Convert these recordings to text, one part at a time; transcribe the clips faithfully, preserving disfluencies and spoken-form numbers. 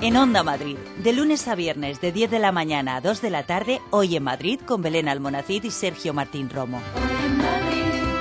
En Onda Madrid, de lunes a viernes de diez de la mañana a dos de la tarde, Hoy en Madrid con Belén Almonacid y Sergio Martín Romo. Hoy en Madrid.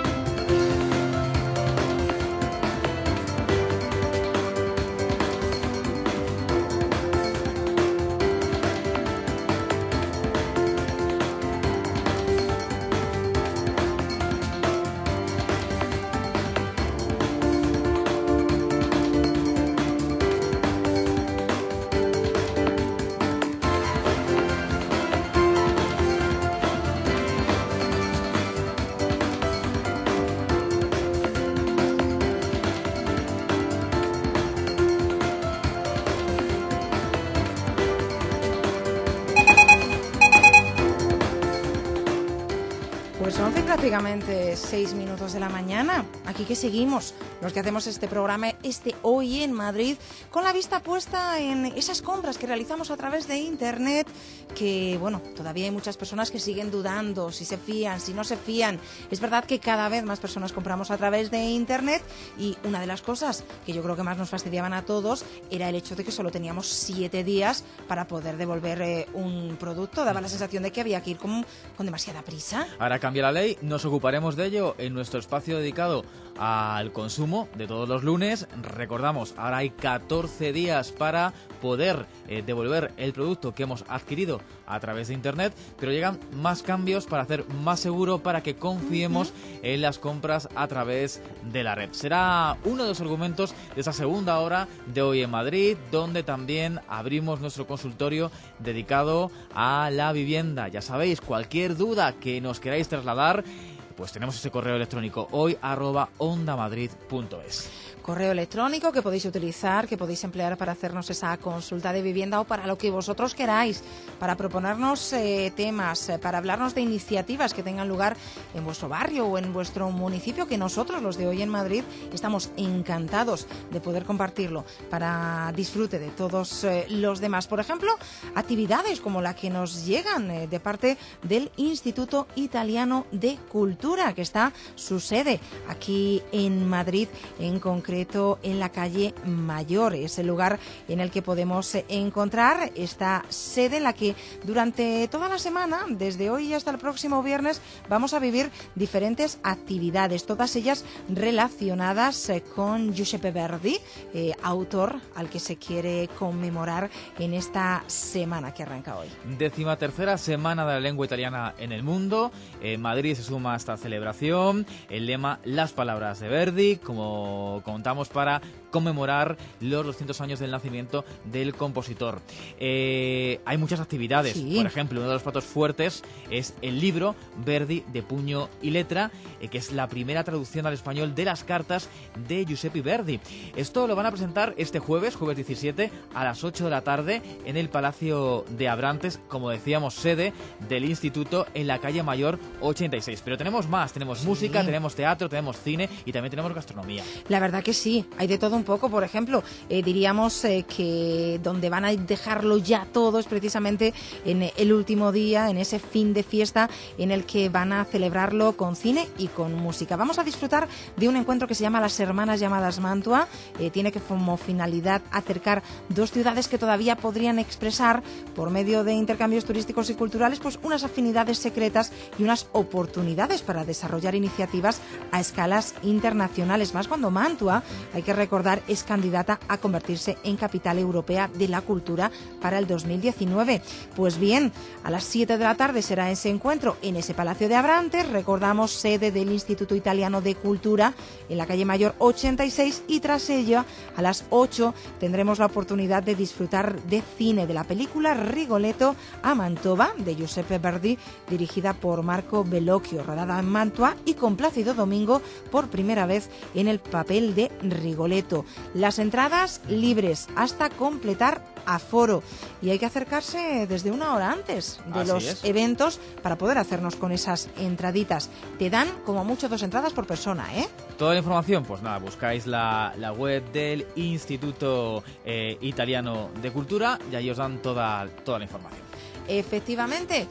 Prácticamente seis minutos de la mañana. Aquí que seguimos, los que hacemos este programa, este Hoy en Madrid, con la vista puesta en esas compras que realizamos a través de Internet, que, bueno, todavía hay muchas personas que siguen dudando si se fían, si no se fían. Es verdad que cada vez más personas compramos a través de Internet y una de las cosas que yo creo que más nos fastidiaban a todos era el hecho de que solo teníamos siete días para poder devolver eh, un producto. Daba la sensación de que había que ir con, con demasiada prisa. Ahora cambia la ley. Nos ocuparemos de ello en nuestro espacio dedicado al consumo de todos los lunes. Recordamos, ahora hay catorce días para poder eh, devolver el producto que hemos adquirido a través de Internet, pero llegan más cambios para hacer más seguro, para que confiemos uh-huh. en las compras a través de la red. Será uno de los argumentos de esa segunda hora de Hoy en Madrid, donde también abrimos nuestro consultorio dedicado a la vivienda. Ya sabéis, cualquier duda que nos queráis trasladar, pues tenemos ese correo electrónico hoy arroba ondamadrid punto es. Correo electrónico que podéis utilizar, que podéis emplear para hacernos esa consulta de vivienda o para lo que vosotros queráis, para proponernos eh, temas, eh, para hablarnos de iniciativas que tengan lugar en vuestro barrio o en vuestro municipio, que nosotros, los de Hoy en Madrid, estamos encantados de poder compartirlo para disfrute de todos eh, los demás. Por ejemplo, actividades como la que nos llegan eh, de parte del Instituto Italiano de Cultura, que está su sede aquí en Madrid, en concreto en la calle Mayor. Es el lugar en el que podemos encontrar esta sede en la que durante toda la semana, desde hoy hasta el próximo viernes, vamos a vivir diferentes actividades, todas ellas relacionadas con Giuseppe Verdi, eh, autor al que se quiere conmemorar en esta semana que arranca hoy. Décima tercera Semana de la Lengua Italiana en el mundo. Eh, Madrid se suma a esta celebración. El lema Las palabras de Verdi, como contamos, para conmemorar los doscientos años del nacimiento del compositor. Eh, hay muchas actividades. Sí. Por ejemplo, uno de los platos fuertes es el libro Verdi de puño y letra, eh, que es la primera traducción al español de las cartas de Giuseppe Verdi. Esto lo van a presentar este jueves, jueves diecisiete, a las ocho de la tarde en el Palacio de Abrantes, como decíamos, sede del Instituto en la calle Mayor ochenta y seis. Pero tenemos más, tenemos sí. música, tenemos teatro, tenemos cine y también tenemos gastronomía. La verdad que sí, hay de todo un poco. Por ejemplo, eh, diríamos eh, que donde van a dejarlo ya todo es precisamente en el último día, en ese fin de fiesta en el que van a celebrarlo con cine y con música. Vamos a disfrutar de un encuentro que se llama Las Hermanas Llamadas Mantua. Eh, tiene que como finalidad acercar dos ciudades que todavía podrían expresar por medio de intercambios turísticos y culturales pues unas afinidades secretas y unas oportunidades para desarrollar iniciativas a escalas internacionales. Más cuando Mantua, hay que recordar, es candidata a convertirse en capital europea de la cultura para el dos mil diecinueve. Pues bien, a las siete de la tarde será ese encuentro en ese Palacio de Abrantes, recordamos, sede del Instituto Italiano de Cultura en la calle Mayor ochenta y seis, y tras ella a las ocho tendremos la oportunidad de disfrutar de cine, de la película Rigoletto a Mantova de Giuseppe Verdi, dirigida por Marco Bellocchio, rodada en Mantua y con Plácido Domingo por primera vez en el papel de Rigoletto. Las entradas libres hasta completar aforo y hay que acercarse desde una hora antes de Así los es. eventos para poder hacernos con esas entraditas. Te dan como mucho dos entradas por persona, ¿eh? Toda la información, pues nada, buscáis la, la web del Instituto eh, Italiano de Cultura y ahí os dan toda, toda la información. Efectivamente,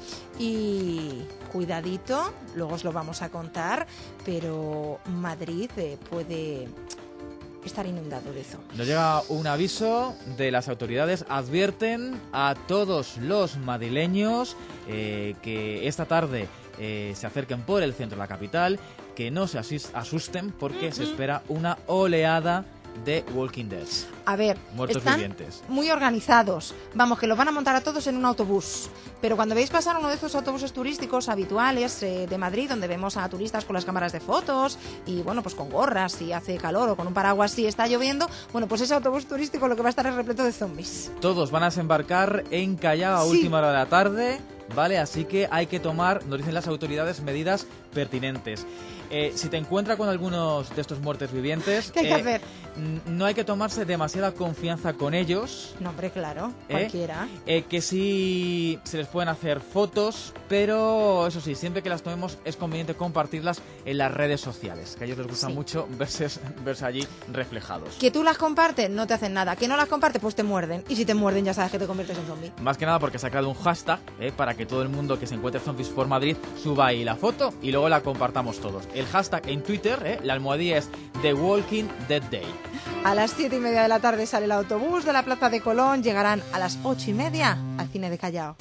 y cuidadito, luego os lo vamos a contar, pero Madrid eh, puede estar inundado de zombies. Nos llega un aviso de las autoridades. Advierten a todos los madrileños eh, que esta tarde eh, se acerquen por el centro de la capital, que no se asusten porque uh-huh. se espera una oleada de Walking Dead. A ver, muertos están vivientes. Muy organizados. Vamos, que los van a montar a todos en un autobús. Pero cuando veis pasar uno de esos autobuses turísticos habituales eh, de Madrid, donde vemos a turistas con las cámaras de fotos y, bueno, pues con gorras si hace calor o con un paraguas si está lloviendo, bueno, pues ese autobús turístico lo que va a estar es repleto de zombies. Todos van a desembarcar en Callao a sí. última hora de la tarde, ¿vale? Así que hay que tomar, nos dicen las autoridades, medidas pertinentes. Eh, si te encuentras con algunos de estos muertos vivientes, ¿qué hay que eh, hacer? No hay que tomarse demasiada confianza con ellos. No, hombre, claro, eh, cualquiera. Eh, que sí se les pueden hacer fotos, pero eso sí, siempre que las tomemos es conveniente compartirlas en las redes sociales, que a ellos les gusta sí. mucho verse, verse allí reflejados. Que tú las compartes, no te hacen nada. Que no las compartes, pues te muerden. Y si te muerden, ya sabes que te conviertes en zombie. Más que nada porque se ha creado un hashtag eh, para que todo el mundo que se encuentre Zombies for Madrid suba ahí la foto y luego la compartamos todos. El hashtag en Twitter, eh, la almohadilla es The Walking Dead Day. A las siete y media de la tarde sale el autobús de la Plaza de Colón. Llegarán a las ocho y media al cine de Callao.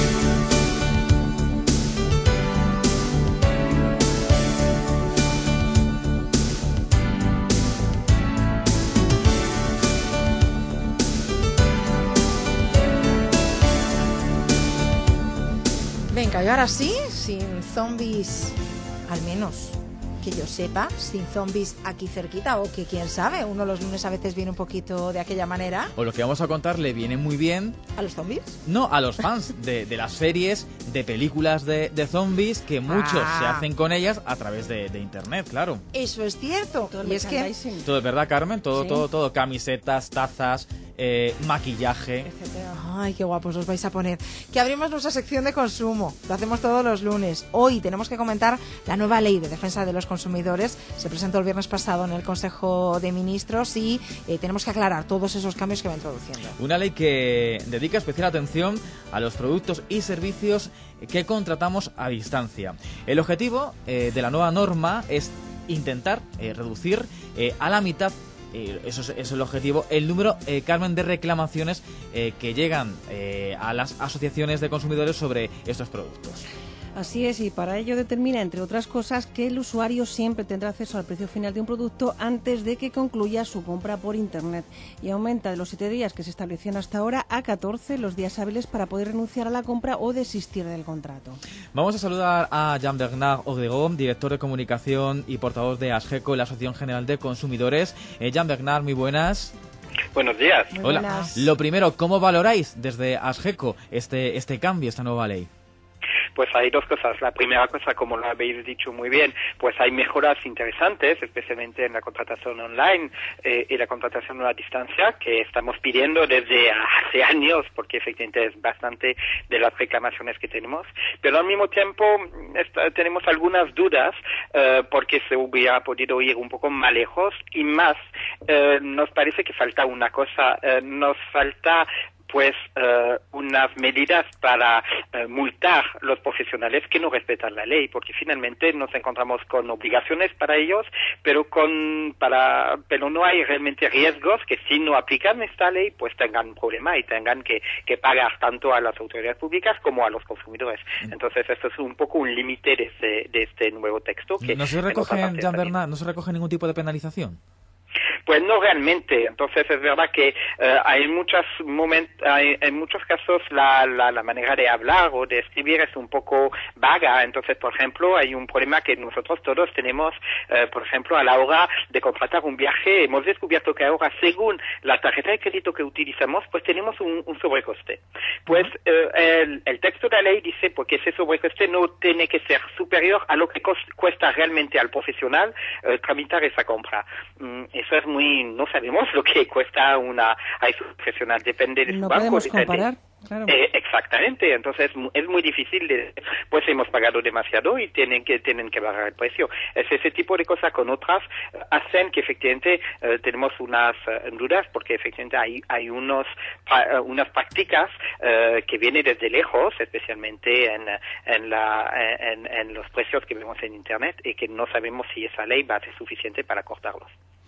Venga, y ahora sí, sin zombies, al menos que yo sepa, sin zombies aquí cerquita, o que quién sabe, uno los lunes a veces viene un poquito de aquella manera. O lo que vamos a contar le viene muy bien... ¿A los zombies? No, a los fans de, de las series, de películas de, de zombies, que muchos ah. se hacen con ellas a través de, de internet, claro. Eso es cierto. Todo y es que... Todo es verdad, Carmen, todo, sí. todo, todo, camisetas, tazas, eh, maquillaje... etcétera. Ay, qué guapos os vais a poner. Que abrimos nuestra sección de consumo. Lo hacemos todos los lunes. Hoy tenemos que comentar la nueva ley de defensa de los consumidores. Se presentó el viernes pasado en el Consejo de Ministros y eh, tenemos que aclarar todos esos cambios que va introduciendo. Una ley que dedica especial atención a los productos y servicios que contratamos a distancia. El objetivo eh, de la nueva norma es intentar eh, reducir eh, a la mitad, eh, eso es, es el objetivo, el número, eh, Carmen, de reclamaciones eh, que llegan eh, a las asociaciones de consumidores sobre estos productos. Así es, y para ello determina, entre otras cosas, que el usuario siempre tendrá acceso al precio final de un producto antes de que concluya su compra por Internet. Y aumenta de los siete días que se establecían hasta ahora a catorce los días hábiles para poder renunciar a la compra o desistir del contrato. Vamos a saludar a Jean-Bernard Odegón, director de comunicación y portavoz de ASGECO, la Asociación General de Consumidores. Eh, Jean-Bernard, muy buenas. Buenos días. Muy Hola. buenas. Lo primero, ¿cómo valoráis desde ASGECO este, este cambio, esta nueva ley? Pues hay dos cosas. La primera cosa, como lo habéis dicho muy bien, pues hay mejoras interesantes, especialmente en la contratación online eh, y la contratación a distancia, que estamos pidiendo desde hace años, porque efectivamente es bastante de las reclamaciones que tenemos. Pero al mismo tiempo está, tenemos algunas dudas, eh, porque se hubiera podido ir un poco más lejos y más. Eh, nos parece que falta una cosa, eh, nos falta pues uh, unas medidas para uh, multar a los profesionales que no respetan la ley, porque finalmente nos encontramos con obligaciones para ellos, pero con para pero no hay realmente riesgos que si no aplican esta ley pues tengan un problema y tengan que, que pagar tanto a las autoridades públicas como a los consumidores. Entonces esto es un poco un límite de este, de este nuevo texto. Que ¿No se recoge, Jean-Bernard, no se recoge ningún tipo de penalización? Pues no realmente. Entonces es verdad que uh, hay muchos momentos, hay, en muchos casos la, la, la manera de hablar o de escribir es un poco vaga. Entonces, por ejemplo, hay un problema que nosotros todos tenemos, uh, por ejemplo, a la hora de contratar un viaje. Hemos descubierto que ahora, según la tarjeta de crédito que utilizamos, pues tenemos un, un sobrecoste. Pues uh, el, el texto de la ley dice porque ese sobrecoste no tiene que ser superior a lo que cuesta realmente al profesional uh, tramitar esa compra. Mm, eso es muy, no sabemos lo que cuesta una a su profesional, depende de su no banco. No podemos comparar, claro. Eh, exactamente, entonces es muy difícil, de, pues hemos pagado demasiado y tienen que tienen que bajar el precio. Es ese tipo de cosas con otras uh, hacen que efectivamente uh, tenemos unas uh, dudas, porque efectivamente hay hay unos uh, unas prácticas uh, que vienen desde lejos, especialmente en en la en, en los precios que vemos en internet, y que no sabemos si esa ley va a ser suficiente para cortarlos.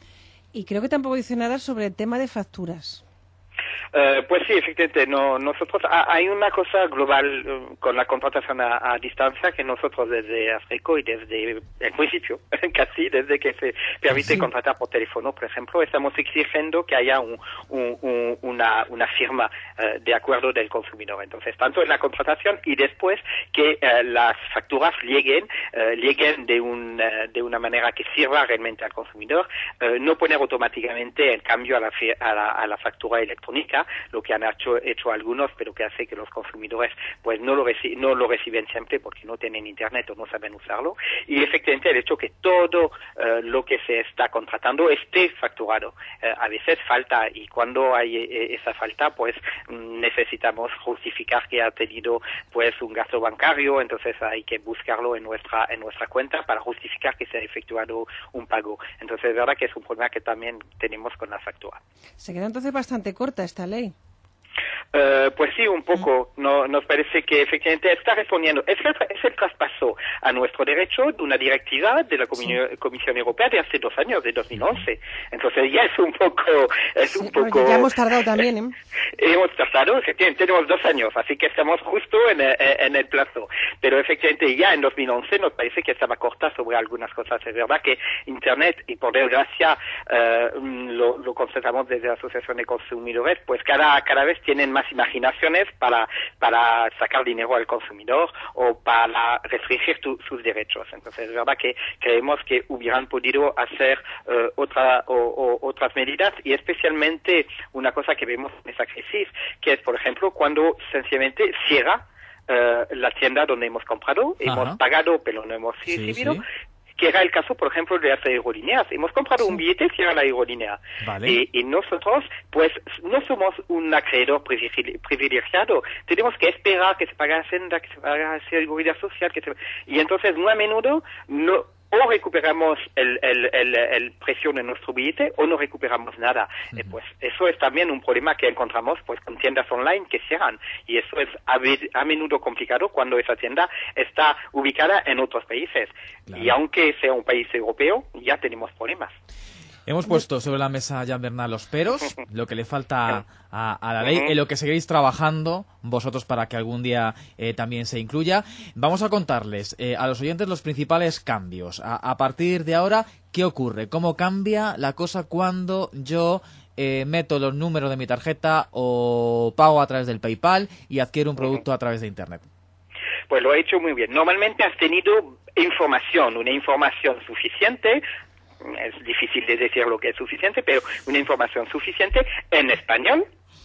Y creo que tampoco dice nada sobre el tema de facturas. Uh, pues sí, efectivamente, no, nosotros ha, hay una cosa global uh, con la contratación a, a distancia que nosotros desde Asreco y desde el principio, casi desde que se permite sí. contratar por teléfono, por ejemplo, estamos exigiendo que haya un, un, un, una, una firma uh, de acuerdo del consumidor. Entonces, tanto en la contratación y después que uh, las facturas lleguen, uh, lleguen de, un, uh, de una manera que sirva realmente al consumidor, uh, no poner automáticamente el cambio a la, a la, a la factura electrónica, lo que han hecho, hecho algunos, pero que hace que los consumidores pues no lo, reci no lo reciben siempre porque no tienen internet o no saben usarlo. Y efectivamente el hecho que todo uh, lo que se está contratando esté facturado. Uh, a veces falta, y cuando hay eh, esa falta, pues necesitamos justificar que ha tenido pues un gasto bancario, entonces hay que buscarlo en nuestra en nuestra cuenta para justificar que se ha efectuado un pago. Entonces es verdad que es un problema que también tenemos con la factura. Se queda entonces bastante corta esta ley. Uh, pues sí, un poco. No, nos parece que efectivamente está respondiendo. Es el, es el traspaso a nuestro derecho de una directiva de la Comi sí. Comisión Europea de hace dos años, de dos mil once. Entonces ya es un poco... Es sí, un poco... Ya hemos tardado también, ¿eh? Hemos tardado, efectivamente, tenemos dos años, así que estamos justo en el, en el plazo. Pero efectivamente ya en dos mil once nos parece que estaba corta sobre algunas cosas. Es verdad que Internet, y por desgracia uh, lo, lo constatamos desde la Asociación de Consumidores, pues cada, cada vez tienen más imaginaciones para, para sacar dinero al consumidor o para restringir tu, sus derechos. Entonces es verdad que creemos que hubieran podido hacer uh, otra, o, o, otras medidas, y especialmente una cosa que vemos en esa crisis, que es, por ejemplo, cuando sencillamente cierra uh, la tienda donde hemos comprado, Ajá. hemos pagado pero no hemos recibido. Sí, sí. Que era el caso, por ejemplo, de las aerolíneas. Hemos comprado sí. un billete que era la aerolínea. Vale. Y, y nosotros, pues, no somos un acreedor privilegiado. Tenemos que esperar que se pague Hacienda, que se pague la Seguridad Social, que se... y entonces, muy a menudo, no... o recuperamos el, el, el, el precio de nuestro billete o no recuperamos nada. Uh-huh. eh, pues eso es también un problema que encontramos pues con tiendas online que cierran, y eso es a, a menudo complicado cuando esa tienda está ubicada en otros países. Claro. Y aunque sea un país europeo, ya tenemos problemas. Hemos puesto sobre la mesa, Jan Bernat, los peros, lo que le falta a, a la ley, en lo que seguís trabajando vosotros para que algún día eh, también se incluya. Vamos a contarles eh, a los oyentes los principales cambios. A, a partir de ahora, ¿qué ocurre? ¿Cómo cambia la cosa cuando yo eh, meto los números de mi tarjeta o pago a través del PayPal y adquiero un producto a través de Internet? Pues lo he hecho muy bien. Normalmente has tenido información, una información suficiente. Es difícil de decir lo que es suficiente, pero una información suficiente en español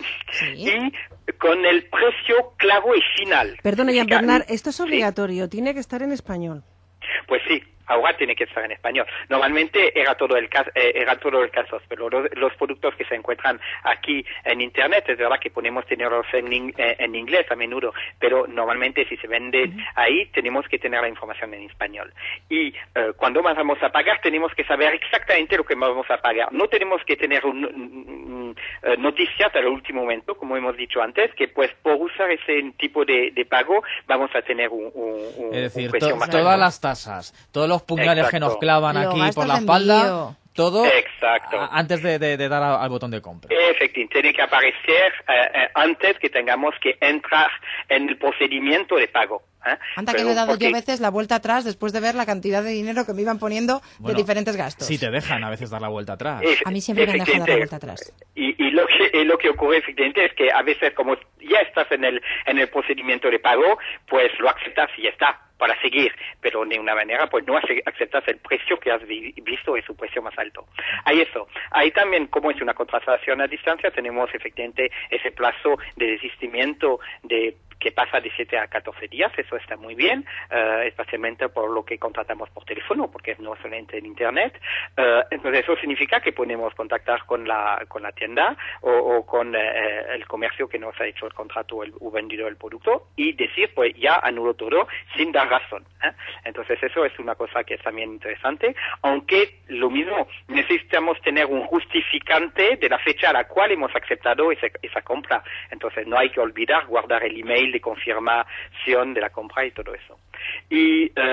sí. y con el precio claro y final. Perdona, Jan Bernat, esto es obligatorio, ¿sí? Tiene que estar en español. Pues sí, ahora tiene que estar en español. Normalmente era todo el caso, eh, era todo el caso, pero los, los productos que se encuentran aquí en Internet, es verdad que podemos tenerlos en, eh, en inglés a menudo, pero normalmente si se vende uh-huh. ahí, tenemos que tener la información en español. Y eh, cuando vamos a pagar, tenemos que saber exactamente lo que vamos a pagar. No tenemos que tener un, un, un, uh, noticias al último momento, como hemos dicho antes, que pues por usar ese tipo de, de pago vamos a tener un, un, un es decir, un precio to más todas alto. Las tasas, todos los puñales Exacto. que nos clavan Lo aquí por la en espalda, envío. todo Exacto. a, antes de, de, de dar a, al botón de compra. Efectivamente, tiene que aparecer eh, eh, antes que tengamos que entrar en el procedimiento de pago. ¿eh? Anda, Pero que le he dado porque... yo a veces la vuelta atrás después de ver la cantidad de dinero que me iban poniendo bueno, de diferentes gastos. Sí, te dejan a veces dar la vuelta atrás. Efe a mí siempre me han dejado dar la vuelta atrás. Y, y, lo que, y lo que ocurre efectivamente es que a veces como ya estás en el, en el procedimiento de pago, pues lo aceptas y ya está, para seguir, pero de una manera pues no aceptas el precio que has vi visto, es su precio más alto. Hay eso. Hay también, como es una contratación a distancia, tenemos efectivamente ese plazo de desistimiento de que pasa de siete a catorce días, eso está muy bien, uh, especialmente por lo que contratamos por teléfono, porque no solamente en Internet. Uh, entonces eso significa que podemos contactar con la con la tienda o, o con uh, el comercio que nos ha hecho el contrato o, el, o vendido el producto y decir, pues ya anulo todo sin dar razón. ¿eh? Entonces eso es una cosa que es también interesante, aunque lo mismo, necesitamos tener un justificante de la fecha a la cual hemos aceptado esa, esa compra. Entonces no hay que olvidar guardar el email email de confirmación de la compra y todo eso. Y eh,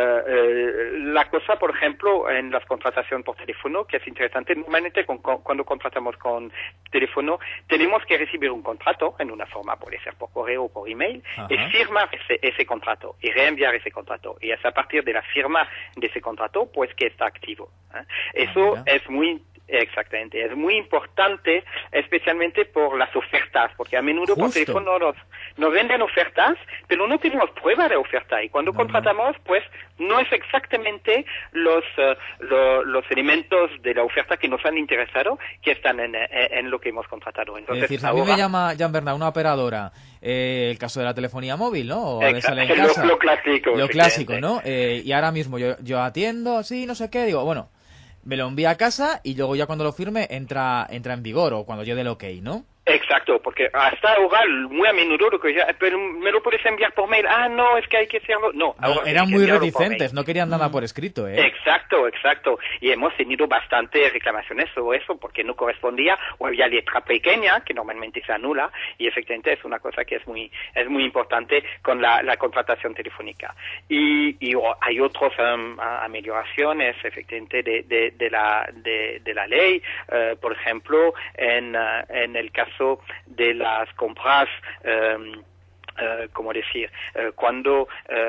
eh, la cosa, por ejemplo, en las contrataciones por teléfono, que es interesante, normalmente con, con, cuando contratamos con teléfono, tenemos que recibir un contrato en una forma, puede ser por correo o por email, Ajá. y firmar ese, ese contrato y reenviar ese contrato. Y es a partir de la firma de ese contrato, pues que está activo. ¿eh? Eso Ah, es muy Exactamente, es muy importante, especialmente por las ofertas, porque a menudo Justo. por teléfono nos, nos venden ofertas, pero no tenemos prueba de oferta, y cuando No, contratamos, pues no es exactamente los, uh, lo, los elementos de la oferta que nos han interesado que están en, en, en lo que hemos contratado. Entonces, es decir, si a mí ahora, me llama Jan Bernat, una operadora, eh, el caso de la telefonía móvil, ¿no? O a ver, sale en Exacto, casa. lo, lo clásico. Lo clásico, efectivamente. ¿no? Eh, y ahora mismo yo, yo atiendo, sí, no sé qué, digo, bueno, me lo envía a casa y luego ya cuando lo firme entra entra en vigor o cuando yo dé el ok, ¿no? Exacto, porque hasta ahora muy a menudo lo que ya, pero me lo puedes enviar por mail. Ah, no, es que hay que hacerlo. No, No, ahora eran hay que muy enviarlo por reticentes, mail. no querían nada por escrito, ¿eh? Exacto, exacto. Y hemos tenido bastantes reclamaciones sobre eso porque no correspondía o había letra pequeña que normalmente se anula y efectivamente es una cosa que es muy es muy importante con la, la contratación telefónica. Y, y oh, hay otras um, amelioraciones efectivamente de, de, de, la, de, de la ley. Uh, por ejemplo, en, uh, en el caso de las compras um, Uh, como decir, uh, cuando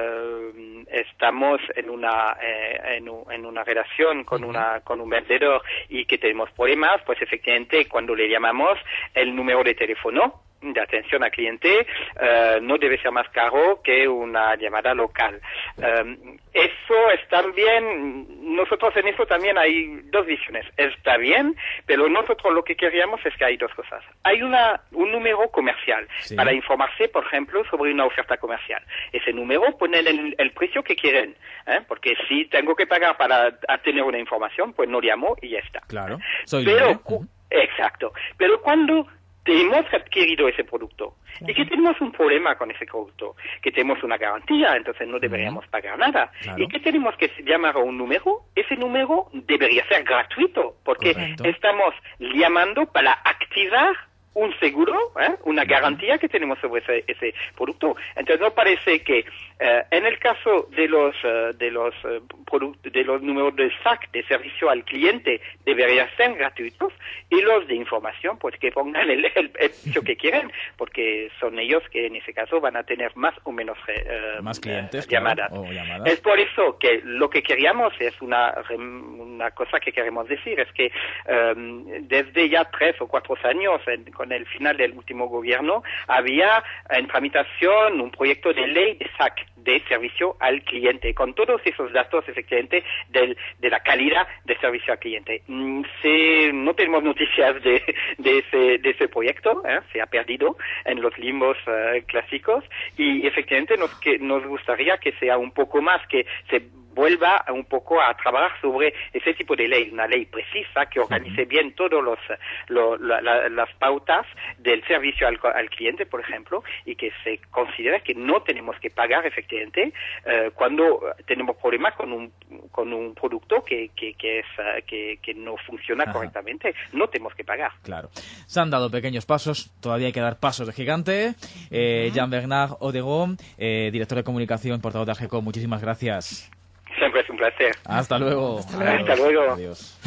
uh, estamos en una eh, en, un, en una relación con una con un vendedor y que tenemos problemas, pues efectivamente cuando le llamamos el número de teléfono de atención al cliente uh, no debe ser más caro que una llamada local. Um, eso está bien, nosotros en eso también hay dos visiones. Está bien, pero nosotros lo que queríamos es que hay dos cosas. Hay una un número comercial Sí. para informarse, por ejemplo, sobre una oferta comercial. Ese número pone el, el precio que quieren, ¿eh? Porque si tengo que pagar para tener una información, pues no llamo y ya está. Claro, soy Pero, libre. cu- exacto. Pero cuando hemos adquirido ese producto y que tenemos un problema con ese producto, que tenemos una garantía, entonces no deberíamos pagar nada, Claro. y que tenemos que llamar a un número, ese número debería ser gratuito, porque Correcto. estamos llamando para activar un seguro, ¿eh? una garantía que tenemos sobre ese, ese producto. Entonces no parece que eh, en el caso de los eh, de los eh, product- de los números de S A C de servicio al cliente deberían ser gratuitos y los de información pues que pongan el, el, el precio que quieren, porque son ellos que en ese caso van a tener más o menos eh, Más clientes, eh, claro, llamadas. o llamadas. Es por eso que lo que queríamos es una rem- una cosa que queremos decir es que um, desde ya tres o cuatro años en, con el final del último gobierno había en tramitación un proyecto de ley de S A C de servicio al cliente con todos esos datos efectivamente del, de la calidad de servicio al cliente. Mm, se, no tenemos noticias de, de, ese, de ese proyecto, ¿eh? Se ha perdido en los limbos uh, clásicos y efectivamente nos, que, nos gustaría que sea un poco más, que se vuelva un poco a trabajar sobre ese tipo de ley, una ley precisa que organice bien todos los lo, la, la, las pautas del servicio al, al cliente, por ejemplo, y que se considere que no tenemos que pagar efectivamente eh, cuando tenemos problemas con un con un producto que que, que es uh, que, que no funciona Ajá. correctamente, no tenemos que pagar. Claro. Se han dado pequeños pasos, todavía hay que dar pasos de gigante. Eh, Jan Bernat Odegón, eh, director de comunicación, portavoz de AGECO, muchísimas gracias. Siempre es un placer. Hasta luego. Hasta luego. Hasta luego. Adiós.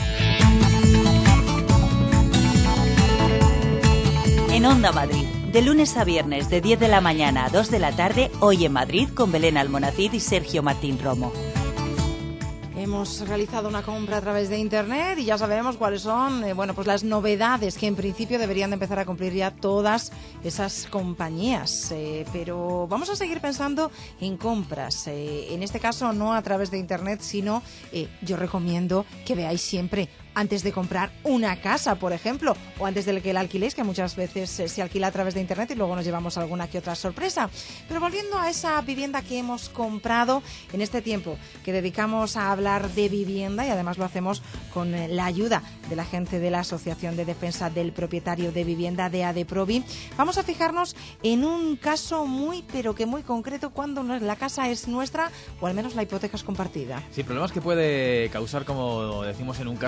En Onda Madrid, de lunes a viernes de diez de la mañana a dos de la tarde, Hoy en Madrid con Belén Almonacid y Sergio Martín Romo. Hemos realizado una compra a través de internet y ya sabemos cuáles son eh, bueno, pues las novedades que en principio deberían de empezar a cumplir ya todas esas compañías. Eh, pero vamos a seguir pensando en compras. Eh, en este caso no a través de internet, sino eh, yo recomiendo que veáis siempre antes de comprar una casa, por ejemplo, o antes de que la alquiléis, que muchas veces eh, se alquila a través de internet y luego nos llevamos alguna que otra sorpresa. Pero volviendo a esa vivienda que hemos comprado en este tiempo que dedicamos a hablar de vivienda, y además lo hacemos con eh, la ayuda de la gente de la Asociación de Defensa del Propietario de Vivienda de ADEPROVI, vamos a fijarnos en un caso muy, pero que muy concreto, cuando la casa es nuestra o al menos la hipoteca es compartida. Sí, problemas que puede causar, como decimos en un caso muy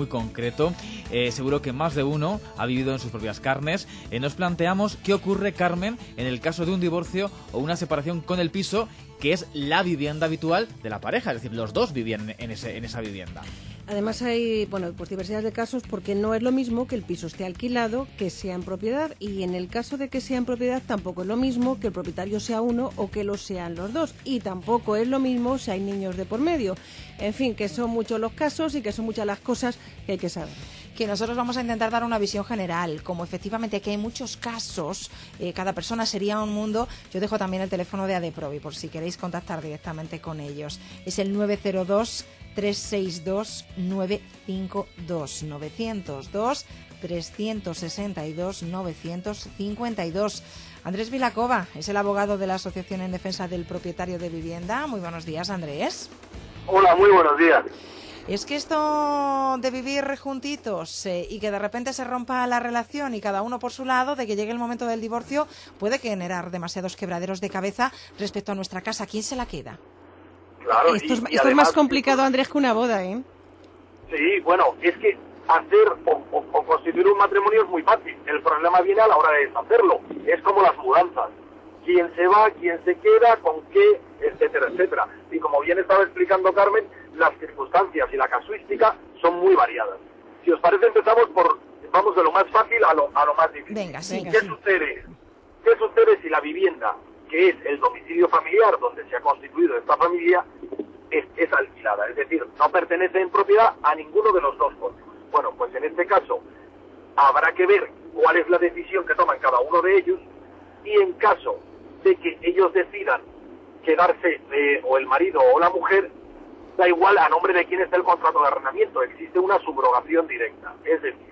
concreto. Eh, seguro que más de uno ha vivido en sus propias carnes. Eh, nos planteamos qué ocurre, Carmen, en el caso de un divorcio o una separación con el piso, que es la vivienda habitual de la pareja, es decir, los dos vivían en, ese, en esa vivienda. Además hay, bueno, pues diversidad de casos, porque no es lo mismo que el piso esté alquilado que sea en propiedad, y en el caso de que sea en propiedad tampoco es lo mismo que el propietario sea uno o que lo sean los dos, y tampoco es lo mismo si hay niños de por medio. En fin, que son muchos los casos y que son muchas las cosas que hay que saber. Que nosotros vamos a intentar dar una visión general, como efectivamente que hay muchos casos, eh, cada persona sería un mundo. Yo dejo también el teléfono de ADEPROVI por si queréis contactar directamente con ellos. Es el nueve cero dos, tres seis dos, nueve cinco dos, nueve cero dos, tres seis dos, nueve cinco dos. Andrés Vilacova es el abogado de la Asociación en Defensa del Propietario de Vivienda. Muy buenos días, Andrés. Hola, muy buenos días. Es que esto de vivir juntitos eh, y que de repente se rompa la relación y cada uno por su lado, de que llegue el momento del divorcio, puede generar demasiados quebraderos de cabeza respecto a nuestra casa. ¿Quién se la queda? Claro, esto y, es, y esto además, es más complicado, Andrés, que una boda, ¿eh? Sí, bueno, es que hacer o, o, o constituir un matrimonio es muy fácil. El problema viene a la hora de deshacerlo. Es como las mudanzas. Quién se va, quién se queda, con qué, etcétera, etcétera. Y como bien estaba explicando Carmen, las circunstancias y la casuística son muy variadas. Si os parece, empezamos por, vamos de lo más fácil a lo, a lo más difícil. Venga, sí. ¿Qué sucede? ¿Qué sucede si la vivienda, que es el domicilio familiar donde se ha constituido esta familia, es, es alquilada? Es decir, no pertenece en propiedad a ninguno de los dos cónyuges. Bueno, pues en este caso habrá que ver cuál es la decisión que toman cada uno de ellos, y en caso de que ellos decidan quedarse, eh, o el marido o la mujer, da igual a nombre de quién está el contrato de arrendamiento, existe una subrogación directa. Es decir,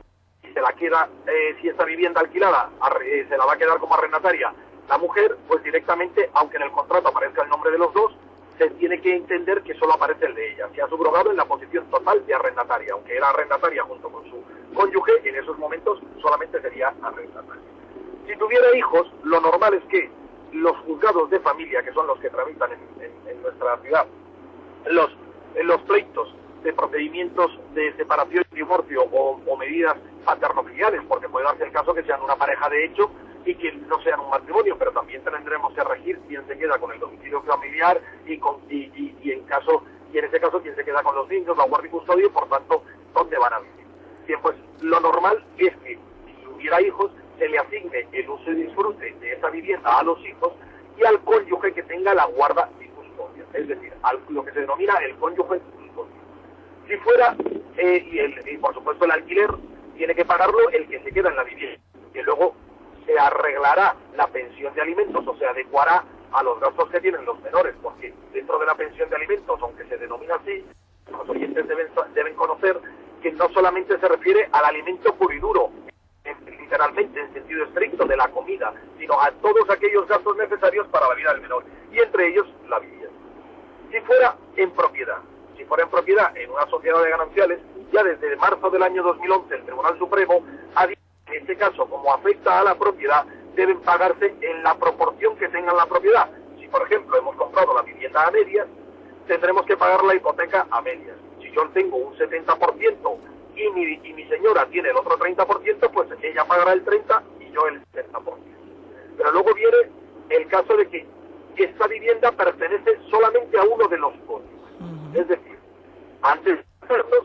si se la queda, eh, si esta vivienda alquilada eh, se la va a quedar como arrendataria la mujer, pues directamente, aunque en el contrato aparezca el nombre de los dos, se tiene que entender que solo aparece el de ella. Se ha subrogado en la posición total de arrendataria, aunque era arrendataria junto con su cónyuge, en esos momentos solamente sería arrendataria. Si tuviera hijos, lo normal es que los juzgados de familia, que son los que tramitan en, en, en nuestra ciudad, los, en los pleitos de procedimientos de separación y divorcio o, o medidas paternofiliales, porque puede darse el caso que sean una pareja de hecho y que no sean un matrimonio, pero también tendremos que regir quién se queda con el domicilio familiar y, con, y, y, y en caso y en ese caso quién se queda con los niños, la guardia y custodia, y por tanto, dónde van a vivir. Bien, pues lo normal es que si hubiera hijos, se le asigne el uso y disfrute de esa vivienda a los hijos y al cónyuge que tenga la guarda y custodia, es decir, al, lo que se denomina el cónyuge custodio. Si fuera, eh, y, el, y por supuesto el alquiler tiene que pagarlo el que se queda en la vivienda, que luego se arreglará la pensión de alimentos o se adecuará a los gastos que tienen los menores, porque dentro de la pensión de alimentos, aunque se denomina así, los oyentes deben, deben conocer que no solamente se refiere al alimento puro y duro, literalmente en sentido estricto de la comida, sino a todos aquellos gastos necesarios para la vida del menor, y entre ellos la vivienda. Si fuera en propiedad, si fuera en propiedad en una sociedad de gananciales, ya desde marzo del año dos mil once el Tribunal Supremo ha dicho que en este caso, como afecta a la propiedad, deben pagarse en la proporción que tengan la propiedad. Si por ejemplo hemos comprado la vivienda a medias, tendremos que pagar la hipoteca a medias. Si yo tengo un setenta por ciento y mi, y mi señora tiene el otro treinta por ciento, pues ella pagará el treinta por ciento y yo el setenta por ciento. Pero luego viene el caso de que esta vivienda pertenece solamente a uno de los cónyuges. Uh-huh. Es decir, antes de hacerlos,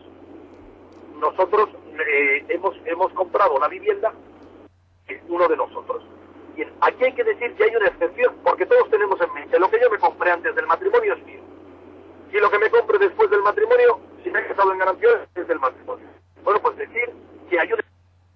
nosotros eh, hemos, hemos comprado la vivienda que es uno de nosotros. Y aquí hay que decir que hay una excepción, porque todos tenemos en mente, lo que yo me compré antes del matrimonio es mío. Y lo que me compre después del matrimonio, si me he casado en garantías, es del matrimonio. Bueno, pues decir que hay una...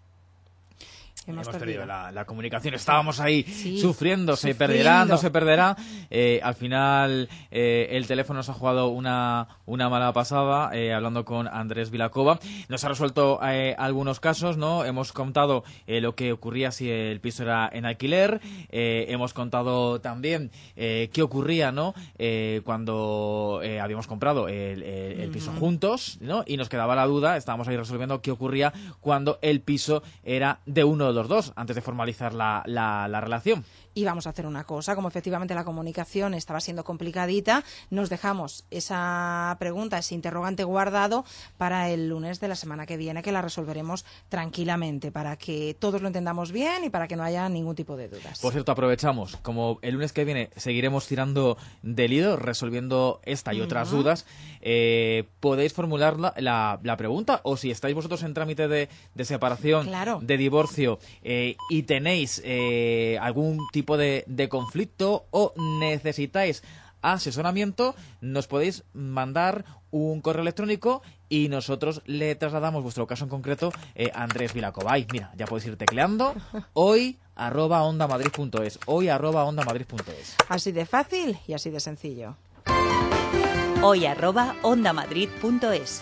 Hemos, Hemos perdido la, la comunicación, estábamos ahí sí, sufriendo, se sufriendo. perderá, no se perderá. Eh, al final eh, el teléfono nos ha jugado una, una mala pasada, eh, hablando con Andrés Vilacova. Nos ha resuelto eh, algunos casos, ¿no? Hemos contado eh, lo que ocurría si el piso era en alquiler, eh, hemos contado también eh, qué ocurría, ¿no? Eh, cuando eh, habíamos comprado el, el, el piso uh-huh. juntos, ¿no? Y nos quedaba la duda, estábamos ahí resolviendo qué ocurría cuando el piso era de uno los dos antes de formalizar la, la, la relación. Y vamos a hacer una cosa, como efectivamente la comunicación estaba siendo complicadita, nos dejamos esa pregunta, ese interrogante guardado para el lunes de la semana que viene, que la resolveremos tranquilamente, para que todos lo entendamos bien y para que no haya ningún tipo de dudas. Por cierto, aprovechamos, como el lunes que viene seguiremos tirando del hilo, resolviendo esta y otras uh-huh. dudas, eh, podéis formular la, la, la pregunta, o si estáis vosotros en trámite de, de separación, claro. de divorcio, eh, y tenéis eh, algún tipo De, de conflicto o necesitáis asesoramiento, nos podéis mandar un correo electrónico y nosotros le trasladamos vuestro caso en concreto eh, a Andrés Vilacobay. Mira, ya podéis ir tecleando hoy arroba onda madrid punto es, hoy arroba onda madrid punto es. Así de fácil y así de sencillo. Hoy arroba onda madrid punto es.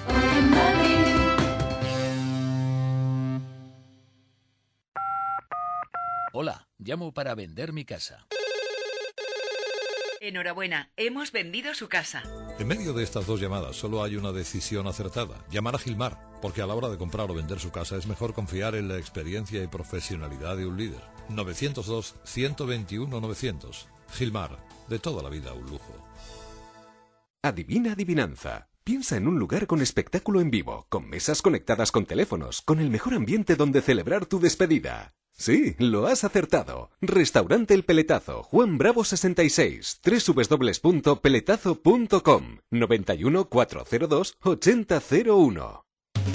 Hola, llamo para vender mi casa. Enhorabuena, hemos vendido su casa. En medio de estas dos llamadas solo hay una decisión acertada: llamar a Gilmar, porque a la hora de comprar o vender su casa es mejor confiar en la experiencia y profesionalidad de un líder. novecientos dos, ciento veintiuno, novecientos. Gilmar, de toda la vida un lujo. Adivina adivinanza. Piensa en un lugar con espectáculo en vivo, con mesas conectadas con teléfonos, con el mejor ambiente donde celebrar tu despedida. Sí, lo has acertado. Restaurante El Peletazo, Juan Bravo sesenta y seis, doble u doble u doble u punto peletazo punto com, noventa y uno, cuatrocientos dos, ochenta cero uno.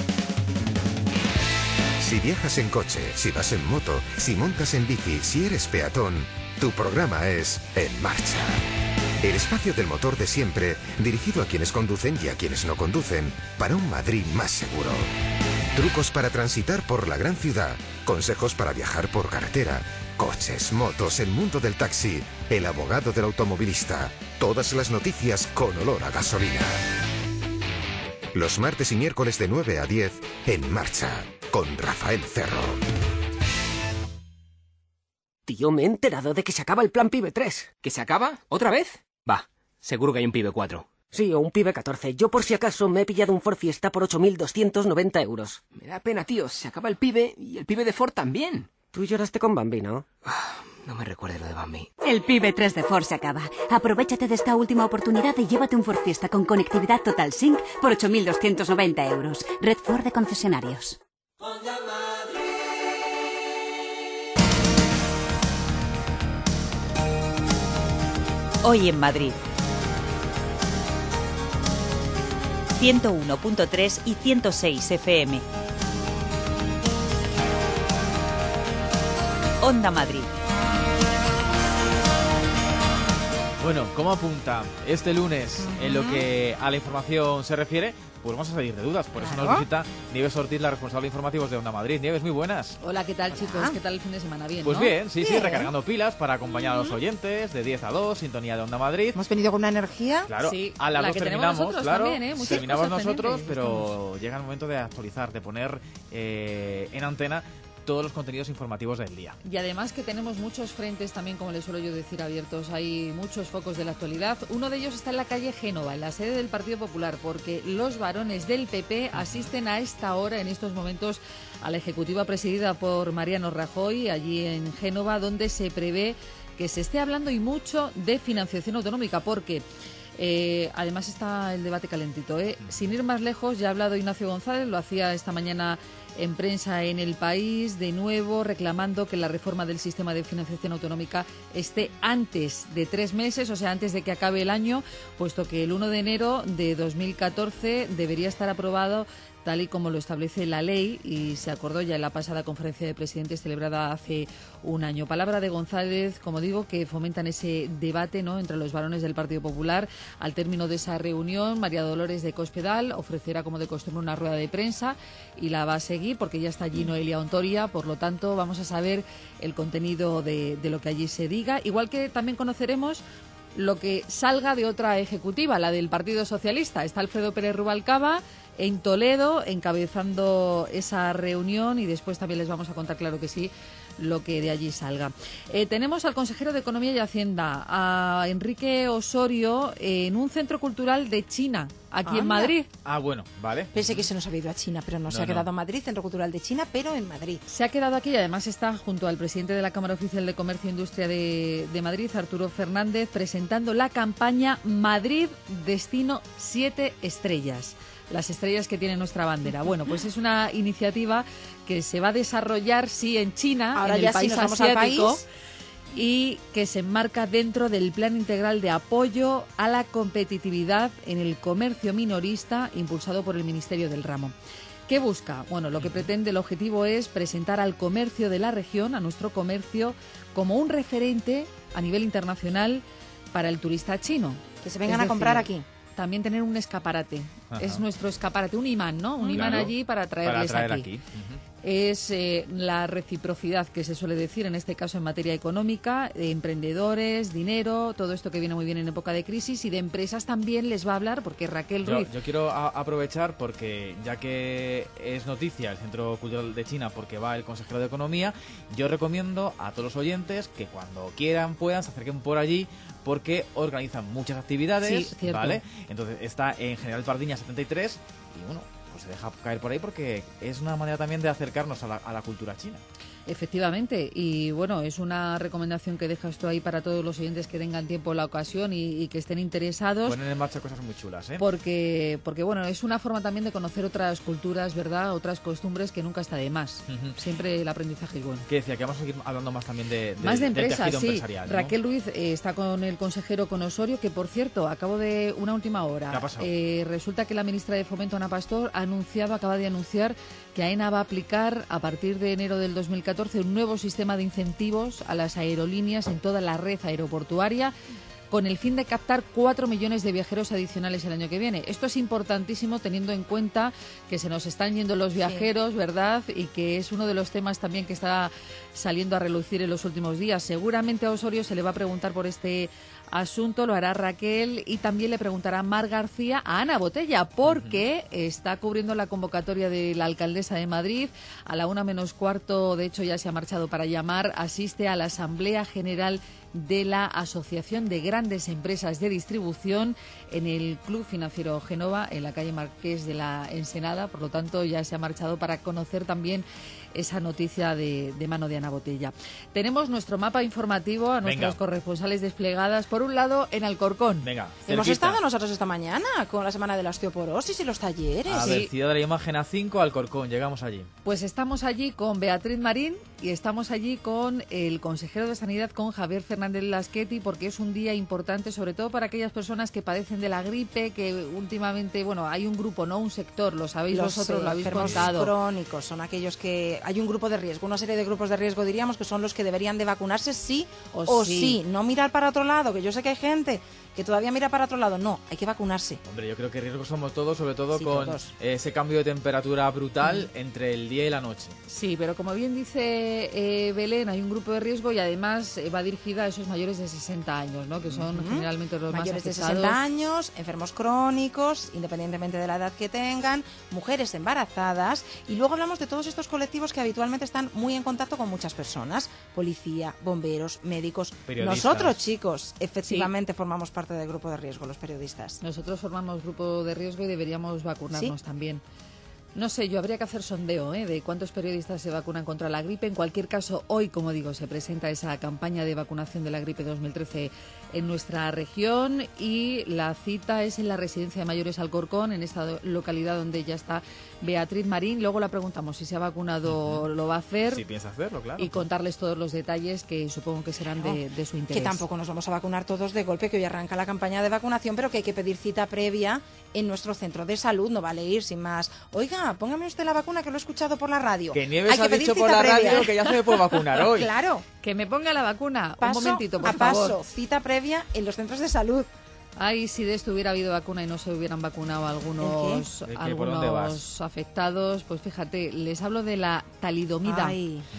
Si viajas en coche, si vas en moto, si montas en bici, si eres peatón, tu programa es En Marcha. El espacio del motor de siempre, dirigido a quienes conducen y a quienes no conducen, para un Madrid más seguro. Trucos para transitar por la gran ciudad, consejos para viajar por carretera, coches, motos, el mundo del taxi, el abogado del automovilista, todas las noticias con olor a gasolina. Los martes y miércoles de nueve a diez, En Marcha, con Rafael Cerro. Tío, me he enterado de que se acaba el plan Pibe tres. ¿Que se acaba? ¿Otra vez? Va, seguro que hay un Pibe cuatro. Sí, o un Pibe catorce. Yo por si acaso me he pillado un Ford Fiesta por ocho mil doscientos noventa euros. Me da pena, tío. Se acaba el Pibe y el Pibe de Ford también. Tú lloraste con Bambi, ¿no? No me recuerdes lo de Bambi. El Pibe tres de Ford se acaba. Aprovechate de esta última oportunidad y llévate un Ford Fiesta con conectividad Total Sync por ocho mil doscientos noventa euros. Red Ford de concesionarios. Hoy en Madrid. ciento uno punto tres y ciento seis F M. Onda Madrid. Bueno, ¿cómo apunta este lunes uh-huh. en lo que a la información se refiere? Pues vamos a salir de dudas, por claro. eso nos visita Nieves Ortiz, la responsable de informativos de Onda Madrid. Nieves, muy buenas. Hola, ¿qué tal, chicos? ¿Qué tal el fin de semana? Bien, Pues ¿no? bien, sí, bien. sí, recargando pilas para acompañar uh-huh. a los oyentes de diez a dos, sintonía de Onda Madrid. Hemos venido con una energía. Claro, sí, a las la dos que terminamos, nosotros claro, también, ¿eh? terminamos nosotros, pero estamos. llega el momento de actualizar, de poner eh, en antena todos los contenidos informativos del día. Y además que tenemos muchos frentes también, como les suelo yo decir, abiertos. Hay muchos focos de la actualidad. Uno de ellos está en la calle Génova, en la sede del Partido Popular, porque los varones del P P asisten a esta hora, en estos momentos, a la ejecutiva presidida por Mariano Rajoy, allí en Génova, donde se prevé que se esté hablando y mucho de financiación autonómica, porque Eh, además está el debate calentito, ¿eh? Sin ir más lejos, ya ha hablado Ignacio González, lo hacía esta mañana en prensa en El País, de nuevo reclamando que la reforma del sistema de financiación autonómica esté antes de tres meses, o sea, antes de que acabe el año, puesto que el uno de enero de dos mil catorce debería estar aprobado tal y como lo establece la ley, y se acordó ya en la pasada conferencia de presidentes celebrada hace un año. Palabra de González, como digo, que fomentan ese debate, ¿no?, entre los varones del Partido Popular. Al término de esa reunión, María Dolores de Cospedal ofrecerá, como de costumbre, una rueda de prensa y la va a seguir porque ya está allí Noelia Ontoria. Por lo tanto, vamos a saber el contenido de, de lo que allí se diga, igual que también conoceremos lo que salga de otra ejecutiva, la del Partido Socialista. Está Alfredo Pérez Rubalcaba, en Toledo, encabezando esa reunión, y después también les vamos a contar, claro que sí, lo que de allí salga. Eh, tenemos al consejero de Economía y Hacienda, a Enrique Osorio, en un centro cultural de China, aquí Anda. en Madrid. Ah, bueno, vale. Pensé que se nos había ido a China, pero no, No, se ha no. quedado en Madrid, Centro Cultural de China, pero en Madrid. Se ha quedado aquí y además está junto al presidente de la Cámara Oficial de Comercio e Industria de, de Madrid, Arturo Fernández, presentando la campaña Madrid Destino siete Estrellas. Las estrellas que tiene nuestra bandera. Bueno, pues es una iniciativa que se va a desarrollar, sí, en China, Ahora en ya el sí país nos vamos al asiático, país. y que se enmarca dentro del Plan Integral de Apoyo a la Competitividad en el Comercio Minorista, impulsado por el Ministerio del Ramo. ¿Qué busca? Bueno, lo que pretende, el objetivo es presentar al comercio de la región, a nuestro comercio, como un referente a nivel internacional para el turista chino. Que se vengan Es a comprar decir, aquí. También tener un escaparate. Ajá. Es nuestro escaparate, un imán, ¿no? Un Mm. imán Claro, allí para traerles para traer aquí. aquí. Ujú. Es eh, la reciprocidad que se suele decir, en este caso en materia económica, de emprendedores, dinero, todo esto que viene muy bien en época de crisis, y de empresas también les va a hablar, porque Raquel Yo, Ruiz... yo quiero a- aprovechar porque ya que es noticia el Centro Cultural de China porque va el consejero de Economía, yo recomiendo a todos los oyentes que cuando quieran, puedan, se acerquen por allí porque organizan muchas actividades, Sí, cierto. ¿vale? Entonces está en General Pardiña setenta y tres y bueno, pues se deja caer por ahí porque es una manera también de acercarnos a la, a la cultura china. Efectivamente, y bueno, es una recomendación que dejas tú ahí para todos los oyentes que tengan tiempo, la ocasión y, y que estén interesados. Ponen en marcha cosas muy chulas, ¿eh? Porque, porque bueno, es una forma también de conocer otras culturas, ¿verdad? Otras costumbres, que nunca está de más. Ujú. Siempre el aprendizaje es bueno. Que decía que vamos a seguir hablando más también de, de- Más de del empresas, tejido sí. empresarial, ¿no? Raquel Ruiz eh, está con el consejero, con Osorio, que por cierto, acabo de una última hora. ¿Qué ha pasado? Eh, resulta que la ministra de Fomento, Ana Pastor, ha anunciado, acaba de anunciar que AENA va a aplicar a partir de enero del dos mil catorce un nuevo sistema de incentivos a las aerolíneas en toda la red aeroportuaria, con el fin de captar cuatro millones de viajeros adicionales el año que viene. Esto es importantísimo teniendo en cuenta que se nos están yendo los viajeros, ¿verdad? Y que es uno de los temas también que está saliendo a relucir en los últimos días. Seguramente a Osorio se le va a preguntar por este asunto, lo hará Raquel, y también le preguntará Mar García a Ana Botella, porque está cubriendo la convocatoria de la alcaldesa de Madrid. A la una menos cuarto, de hecho ya se ha marchado para llamar, asiste a la Asamblea General de la Asociación de Grandes Empresas de Distribución en el Club Financiero Génova, en la calle Marqués de la Ensenada. Por lo tanto, ya se ha marchado para conocer también esa noticia de, de mano de Ana Botella. Tenemos nuestro mapa informativo a nuestras Venga. corresponsales desplegadas. Por un lado, en Alcorcón. Venga, Hemos cerquita. estado nosotros esta mañana con la Semana de la Osteoporosis y los talleres. A ver, Ciudad de la Imagen A cinco, Alcorcón, llegamos allí. Pues estamos allí con Beatriz Marín y estamos allí con el consejero de Sanidad, con Javier Fernández Lasqueti, porque es un día importante, sobre todo para aquellas personas que padecen de la gripe, que últimamente, bueno, hay un grupo, no un sector, lo sabéis Los vosotros, eh, lo habéis enfermos contado. crónicos son aquellos que hay un grupo de riesgo, una serie de grupos de riesgo, diríamos, que son los que deberían de vacunarse sí O o, sí. sí. No mirar para otro lado, que yo sé que hay gente que todavía mira para otro lado. No, hay que vacunarse. Hombre, yo creo que riesgos somos todos, sobre todo Sí, con todos. ese cambio de temperatura brutal entre el día y la noche. Sí, pero como bien dice eh, Belén, hay un grupo de riesgo y además eh, va dirigida a esos mayores de sesenta años, ¿no? Que son Ujú. generalmente los Mayores más de afectados. sesenta años, enfermos crónicos, independientemente de la edad que tengan, mujeres embarazadas, y luego hablamos de todos estos colectivos que habitualmente están muy en contacto con muchas personas: policía, bomberos, médicos. Periodistas. Nosotros, chicos, efectivamente formamos parte del grupo de riesgo, los periodistas. Nosotros formamos grupo de riesgo y deberíamos vacunarnos ¿Sí? también. No sé, yo habría que hacer sondeo ¿eh? de cuántos periodistas se vacunan contra la gripe. En cualquier caso, hoy, como digo, se presenta esa campaña de vacunación de la gripe dos mil trece en nuestra región, y la cita es en la Residencia de Mayores Alcorcón, en esta localidad donde ya está Beatriz Marín. Luego la preguntamos si se ha vacunado, lo va a hacer. Si piensa hacerlo, claro. Y contarles todos los detalles que supongo que serán de, de su interés. Que tampoco nos vamos a vacunar todos de golpe, que hoy arranca la campaña de vacunación, pero que hay que pedir cita previa en nuestro centro de salud. No vale ir sin más. Oiga, póngame usted la vacuna, que lo he escuchado por la radio. Que Nieves Hay ha que pedir dicho por cita la previa. radio que ya se me puede vacunar hoy. Claro. Que me ponga la vacuna. Paso Un momentito, por a favor. paso, cita previa en los centros de salud. Ay, si de esto hubiera habido vacuna y no se hubieran vacunado algunos, ¿El qué? ¿De qué? ¿Por dónde algunos vas? afectados, pues fíjate, les hablo de la talidomida. Ay.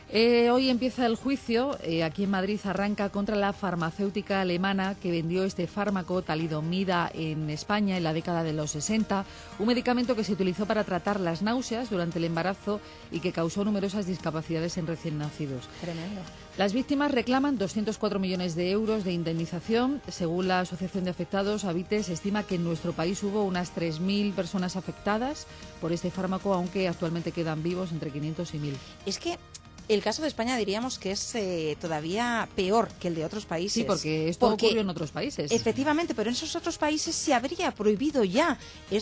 Eh, hoy empieza el juicio. Eh, aquí en Madrid arranca contra la farmacéutica alemana que vendió este fármaco, talidomida, en España en la década de los sesenta. Un medicamento que se utilizó para tratar las náuseas durante el embarazo y que causó numerosas discapacidades en recién nacidos. Tremendo. Las víctimas reclaman doscientos cuatro millones de euros de indemnización. Según la Asociación de Afectados, Habite, se estima que en nuestro país hubo unas tres mil personas afectadas por este fármaco, aunque actualmente quedan vivos entre quinientos y mil. Es que el caso de España diríamos que es eh, todavía peor que el de otros países. Sí, porque esto porque, ocurrió en otros países. Efectivamente, pero en esos otros países se habría prohibido ya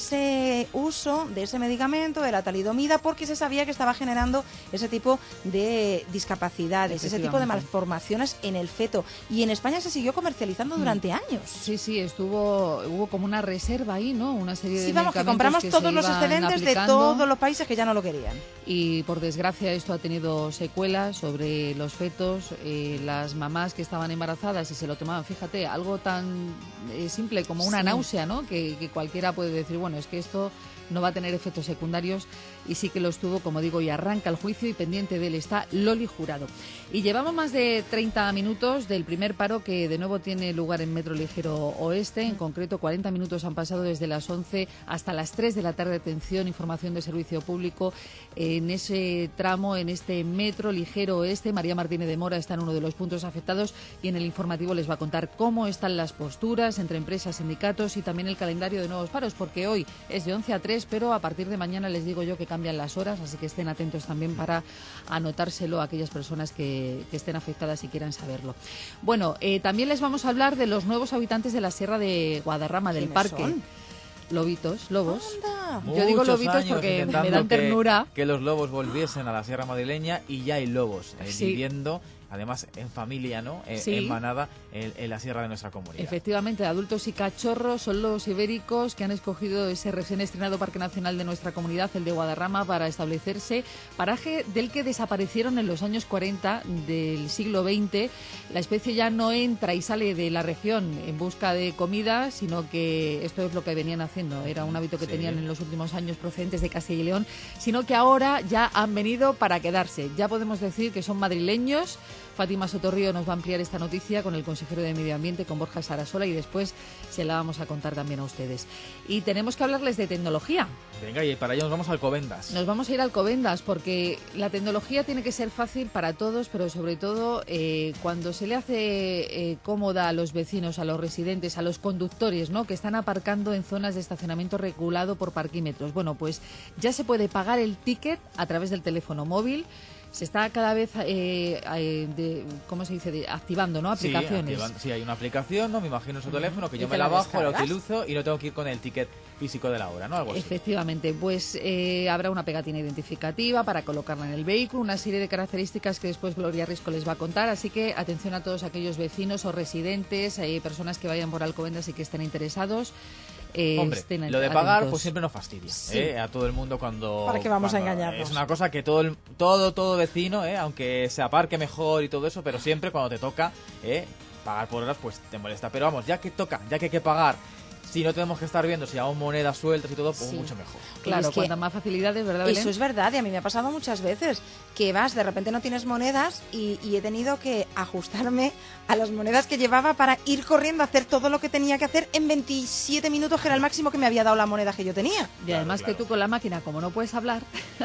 ese uso de ese medicamento, de la talidomida, porque se sabía que estaba generando ese tipo de discapacidades, ese tipo de malformaciones en el feto. Y en España se siguió comercializando durante mm. años. Sí, sí, estuvo hubo como una reserva ahí, ¿no? Una serie de sí, vamos, medicamentos que compramos que todos los excedentes de todos los países que ya no lo querían. Y por desgracia esto ha tenido secuelas sobre los fetos, eh, las mamás que estaban embarazadas y se lo tomaban. Fíjate, algo tan eh, simple como una sí. náusea, ¿no? Que, que cualquiera puede decir, bueno, es que esto no va a tener efectos secundarios, y sí que los tuvo, como digo, y arranca el juicio y pendiente de él está Loli Jurado. Y llevamos más de treinta minutos del primer paro que de nuevo tiene lugar en Metro Ligero Oeste. En concreto, cuarenta minutos han pasado desde las once hasta las tres de la tarde. Atención, información de servicio público en ese tramo, en este Metro Ligero Oeste. María Martínez de Mora está en uno de los puntos afectados y en el informativo les va a contar cómo están las posturas entre empresas, sindicatos y también el calendario de nuevos paros, porque hoy es de once a tres, pero a partir de mañana les digo yo que cambian las horas, así que estén atentos también para anotárselo a aquellas personas que, que estén afectadas y quieran saberlo. Bueno, eh, también les vamos a hablar de los nuevos habitantes de la Sierra de Guadarrama, del parque. Son? Lobitos, lobos. Yo digo lobitos porque me dan ternura. Que, que los lobos volviesen a la Sierra Madrileña, y ya hay lobos eh, sí. viviendo, además en familia, ¿no? Eh, sí. En manada, en, en la sierra de nuestra comunidad. Efectivamente, adultos y cachorros son los ibéricos que han escogido ese recién estrenado Parque Nacional de nuestra comunidad, el de Guadarrama, para establecerse. Paraje del que desaparecieron en los años cuarenta del siglo veinte. La especie ya no entra y sale de la región en busca de comida, sino que esto es lo que venían haciendo. Era un hábito que sí. tenían en los últimos años procedentes de Castilla y León, sino que ahora ya han venido para quedarse. Ya podemos decir que son madrileños. Fátima Sotorrío nos va a ampliar esta noticia con el consejero de Medio Ambiente, con Borja Sarasola, y después se la vamos a contar también a ustedes. Y tenemos que hablarles de tecnología. Venga, y para ello nos vamos a Alcobendas. Nos vamos a ir a Alcobendas porque la tecnología tiene que ser fácil para todos, pero sobre todo eh, cuando se le hace eh, cómoda a los vecinos, a los residentes, a los conductores, ¿no?, que están aparcando en zonas de estacionamiento regulado por parquímetros. Bueno, pues ya se puede pagar el ticket a través del teléfono móvil. Se está cada vez, eh, eh, de, ¿cómo se dice?, de, activando, ¿no?, aplicaciones. Sí, sí, hay una aplicación, ¿no?, me imagino en su teléfono, que yo me la bajo, la utilizo y no tengo que ir con el ticket físico de la hora, ¿no? Algo así. Efectivamente, pues eh, habrá una pegatina identificativa para colocarla en el vehículo, una serie de características que después Gloria Risco les va a contar, así que atención a todos aquellos vecinos o residentes, eh, personas que vayan por Alcobendas y que estén interesados. Eh, Hombre, lo de pagar atentos. Pues siempre nos fastidia, sí. ¿eh? A todo el mundo cuando... ¿Para qué vamos cuando, a engañarnos? Es una cosa que todo el, todo todo vecino, ¿eh? Aunque se aparque mejor y todo eso, pero siempre cuando te toca ¿eh? pagar por horas, pues te molesta. Pero vamos, ya que toca, ya que hay que pagar, si no tenemos que estar viendo si aún monedas sueltas y todo, pues sí. mucho mejor. Claro, cuantas más facilidades, ¿verdad, Belén? Eso es verdad, y a mí me ha pasado muchas veces que vas, de repente no tienes monedas y, y he tenido que ajustarme a las monedas que llevaba para ir corriendo a hacer todo lo que tenía que hacer en veintisiete minutos, que era el máximo que me había dado la moneda que yo tenía. Y además claro, claro. que tú con la máquina, como no puedes hablar...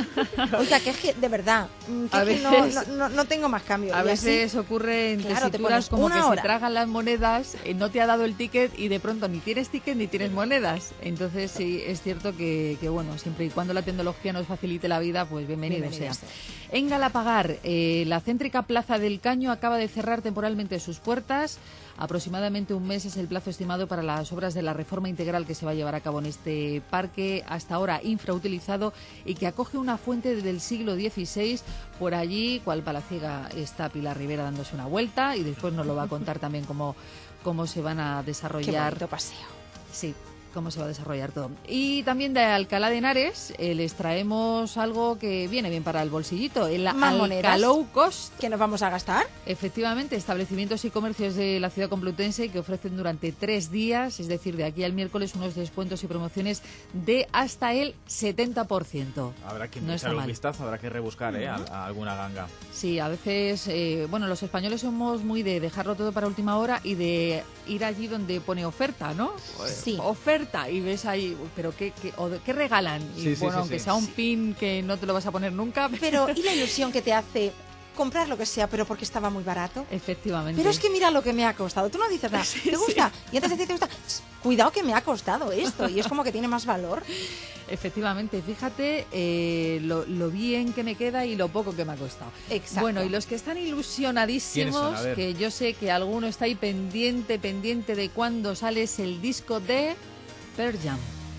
Oiga, que es que, de verdad, que, a es veces, que no, no, no tengo más cambio. A y veces así, ocurre en claro, tesituras como que hora. se tragan las monedas, eh, no te ha dado el ticket y de pronto ni tienes ticket ni tienes monedas. Entonces sí, es cierto que, que bueno, siempre y cuando la tecnología nos facilite la vida, pues bienvenido, bienvenido sea. sea. En Galapagar, eh, la céntrica Plaza del Caño acaba de cerrar temporalmente sus puertas. Aproximadamente un mes es el plazo estimado para las obras de la reforma integral que se va a llevar a cabo en este parque, hasta ahora infrautilizado y que acoge una fuente del siglo dieciséis. Por allí, cual palaciega, está Pilar Rivera dándose una vuelta y después nos lo va a contar también cómo, cómo se van a desarrollar. Qué bonito paseo. Sí. cómo se va a desarrollar todo. Y también de Alcalá de Henares eh, les traemos algo que viene bien para el bolsillito, el Alcalá Low Cost. ¿Que nos vamos a gastar? Efectivamente, establecimientos y comercios de la ciudad complutense que ofrecen durante tres días, es decir, de aquí al miércoles, unos descuentos y promociones de hasta el setenta por ciento. Habrá que no echar un vistazo, habrá que rebuscar ¿eh? a, a alguna ganga. Sí, a veces, eh, bueno, los españoles somos muy de dejarlo todo para última hora y de ir allí donde pone oferta, ¿no? Sí. Oferta, y ves ahí, pero ¿qué, qué, o, ¿qué regalan? Y sí, sí, bueno, sí, aunque sí. sea un pin que no te lo vas a poner nunca. Pero, ¿y la ilusión que te hace comprar lo que sea, pero porque estaba muy barato? Efectivamente. Pero es que mira lo que me ha costado. Tú no dices nada. Sí, ¿Te gusta? sí. Y antes de decir te gusta, cuidado que me ha costado esto. Y es como que tiene más valor. Efectivamente, fíjate eh, lo, lo bien que me queda y lo poco que me ha costado. Exacto. Bueno, y los que están ilusionadísimos, que yo sé que alguno está ahí pendiente, pendiente de cuándo sale, es el disco de Pearl Jam.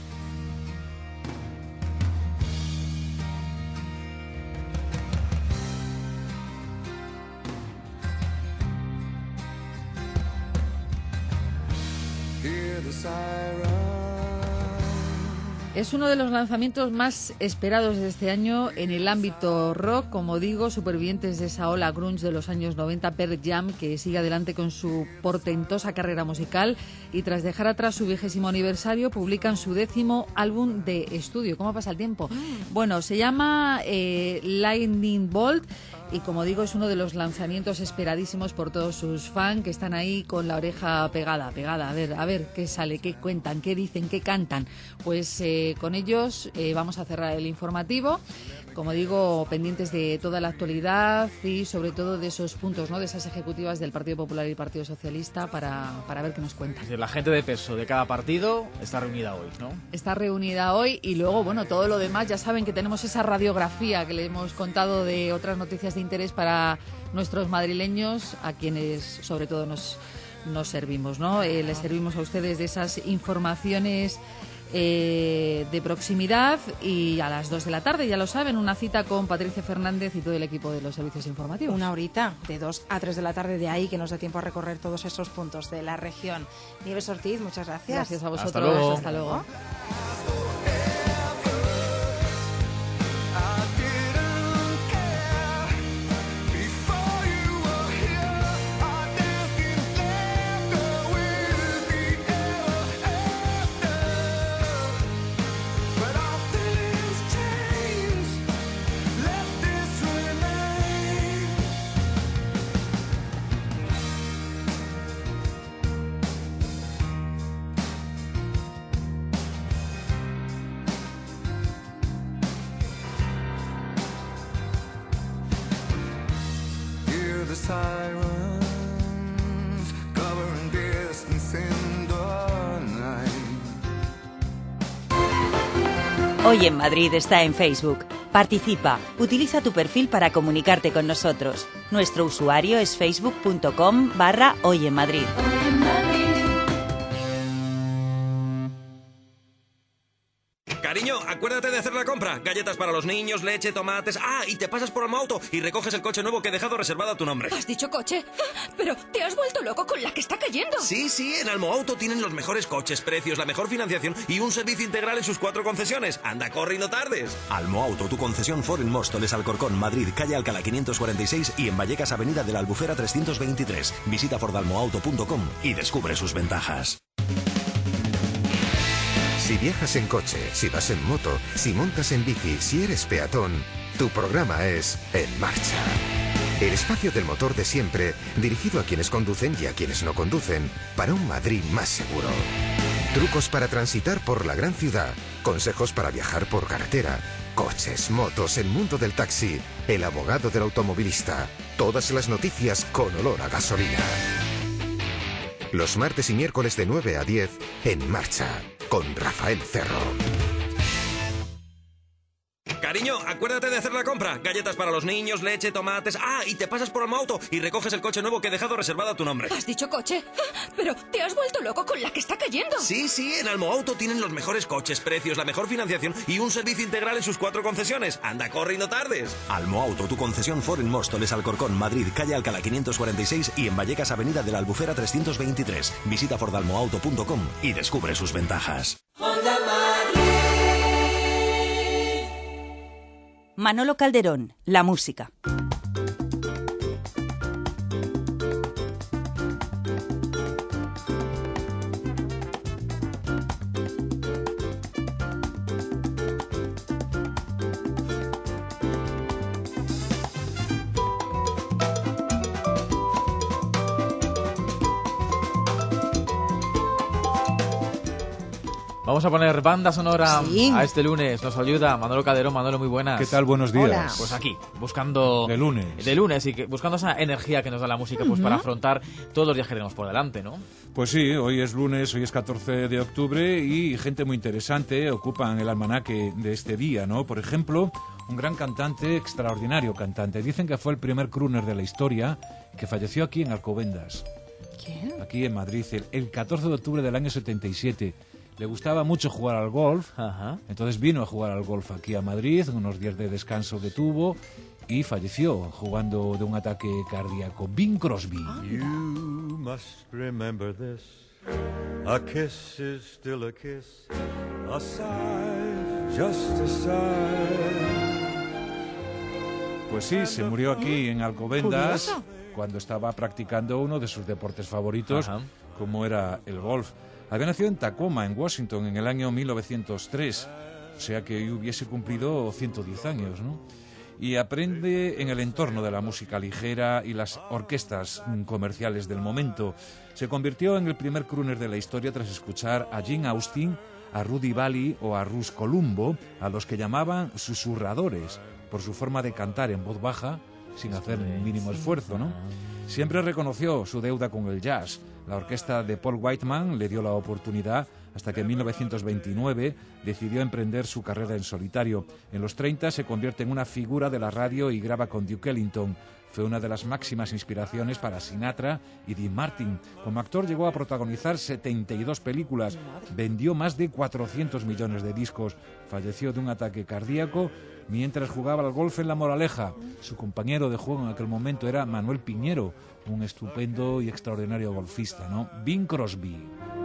Es uno de los lanzamientos más esperados de este año en el ámbito rock. Como digo, supervivientes de esa ola grunge de los años noventa, Pearl Jam, que sigue adelante con su portentosa carrera musical y tras dejar atrás su vigésimo aniversario, publican su décimo álbum de estudio. ¿Cómo pasa el tiempo? Mm. Bueno, se llama eh, Lightning Bolt. Y como digo, es uno de los lanzamientos esperadísimos por todos sus fans que están ahí con la oreja pegada, pegada. A ver, a ver qué sale, qué cuentan, qué dicen, qué cantan. Pues eh, con ellos eh, vamos a cerrar el informativo. Como digo, pendientes de toda la actualidad y sobre todo de esos puntos, ¿no? De esas ejecutivas del Partido Popular y Partido Socialista para, para ver qué nos cuentan. Es decir, la gente de peso de cada partido está reunida hoy, ¿no? Está reunida hoy y luego, bueno, todo lo demás, ya saben que tenemos esa radiografía que le hemos contado de otras noticias de interés para nuestros madrileños, a quienes sobre todo nos, nos servimos, ¿no? Eh, les servimos a ustedes de esas informaciones Eh, de proximidad y a las dos de la tarde, ya lo saben, una cita con Patricia Fernández y todo el equipo de los servicios informativos. Una horita, de dos a tres de la tarde, de ahí que nos da tiempo a recorrer todos esos puntos de la región. Nieves Ortiz, muchas gracias. Gracias a vosotros. Hasta luego. Hasta luego. Hoy en Madrid está en Facebook. Participa, utiliza tu perfil para comunicarte con nosotros. Nuestro usuario es facebook.com barra Hoy en Madrid. Cariño, acuérdate de hacer la compra. Galletas para los niños, leche, tomates... Ah, y te pasas por Almoauto y recoges el coche nuevo que he dejado reservado a tu nombre. ¿Has dicho coche? Pero te has vuelto loco con la que está cayendo. Sí, sí, en Almoauto tienen los mejores coches, precios, la mejor financiación y un servicio integral en sus cuatro concesiones. Anda, corre y no tardes. Almoauto, tu concesión Ford en Móstoles, Alcorcón, Madrid, calle Alcalá quinientos cuarenta y seis y en Vallecas, avenida de la Albufera trescientos veintitrés. Visita ford almoauto punto com y descubre sus ventajas. Si viajas en coche, si vas en moto, si montas en bici, si eres peatón, tu programa es En Marcha. El espacio del motor de siempre, dirigido a quienes conducen y a quienes no conducen, para un Madrid más seguro. Trucos para transitar por la gran ciudad, consejos para viajar por carretera, coches, motos, el mundo del taxi, el abogado del automovilista, todas las noticias con olor a gasolina. Los martes y miércoles de nueve a diez, En Marcha, con Rafael Cerro. Cariño, acuérdate de hacer la compra. Galletas para los niños, leche, tomates... Ah, y te pasas por Almo Auto y recoges el coche nuevo que he dejado reservado a tu nombre. ¿Has dicho coche? Pero te has vuelto loco con la que está cayendo. Sí, sí, en Almo Auto tienen los mejores coches, precios, la mejor financiación y un servicio integral en sus cuatro concesiones. Anda, corre y no tardes. Almo Auto, tu concesión Ford en Móstoles, Alcorcón, Madrid, calle Alcalá quinientos cuarenta y seis y en Vallecas, avenida de la Albufera trescientos veintitrés. Visita ford almo auto punto com y descubre sus ventajas. Manolo Calderón, la música. Vamos a poner banda sonora Sí. a este lunes. Nos ayuda Manolo Calderón. Manolo, muy buenas. ¿Qué tal? Buenos días. Hola. Pues aquí, buscando... De lunes. De lunes, y que, buscando esa energía que nos da la música pues Ujú. para afrontar todos los días que tenemos por delante, ¿no? Pues sí, hoy es lunes, hoy es catorce de octubre y gente muy interesante ocupan el almanaque de este día, ¿no? Por ejemplo, un gran cantante, extraordinario cantante. Dicen que fue el primer crooner de la historia que falleció aquí en Alcobendas. ¿Quién? Aquí en Madrid, el, el catorce de octubre del año setenta y siete. Le gustaba mucho jugar al golf, Ajá. entonces vino a jugar al golf aquí a Madrid, unos días de descanso que tuvo y falleció jugando de un ataque cardíaco. Bing Crosby. You must remember this. A kiss is still a kiss. A sigh, just a sigh. Pues sí, se murió aquí en Alcobendas Curioso. cuando estaba practicando uno de sus deportes favoritos, Ajá. como era el golf. Había nacido en Tacoma, en Washington, en el año mil novecientos tres, o sea que hoy hubiese cumplido ciento diez años, ¿no? Y aprende en el entorno de la música ligera y las orquestas mm, comerciales del momento. Se convirtió en el primer crooner de la historia tras escuchar a Gene Austin, a Rudy Vallee o a Russ Columbo, a los que llamaban susurradores, por su forma de cantar en voz baja, sin hacer un mínimo esfuerzo, ¿no? Siempre reconoció su deuda con el jazz. La orquesta de Paul Whiteman le dio la oportunidad hasta que en mil novecientos veintinueve decidió emprender su carrera en solitario. En los treinta se convierte en una figura de la radio y graba con Duke Ellington. Fue una de las máximas inspiraciones para Sinatra y Dean Martin. Como actor llegó a protagonizar setenta y dos películas, vendió más de cuatrocientos millones de discos, falleció de un ataque cardíaco mientras jugaba al golf en La Moraleja. Su compañero de juego en aquel momento era Manuel Piñero, un estupendo y extraordinario golfista, ¿no? Bing Crosby.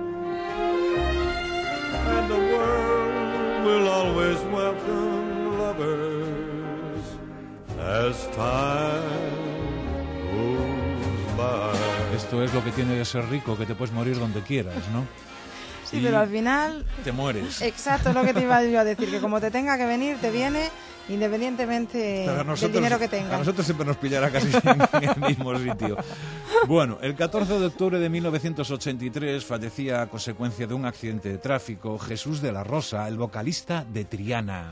And the world will always welcome lovers as time goes by. Esto es lo que tiene de ser rico, que te puedes morir donde quieras, ¿no? Sí, Y pero al final... te mueres. Exacto, es lo que te iba yo a decir, que como te tenga que venir, te viene independientemente Pero a del nosotros- dinero que A tenga. nosotros siempre nos pillará casi en el mismo sitio. Bueno, el catorce de octubre de mil novecientos ochenta y tres fallecía a consecuencia de un accidente de tráfico Jesús de la Rosa, el vocalista de Triana.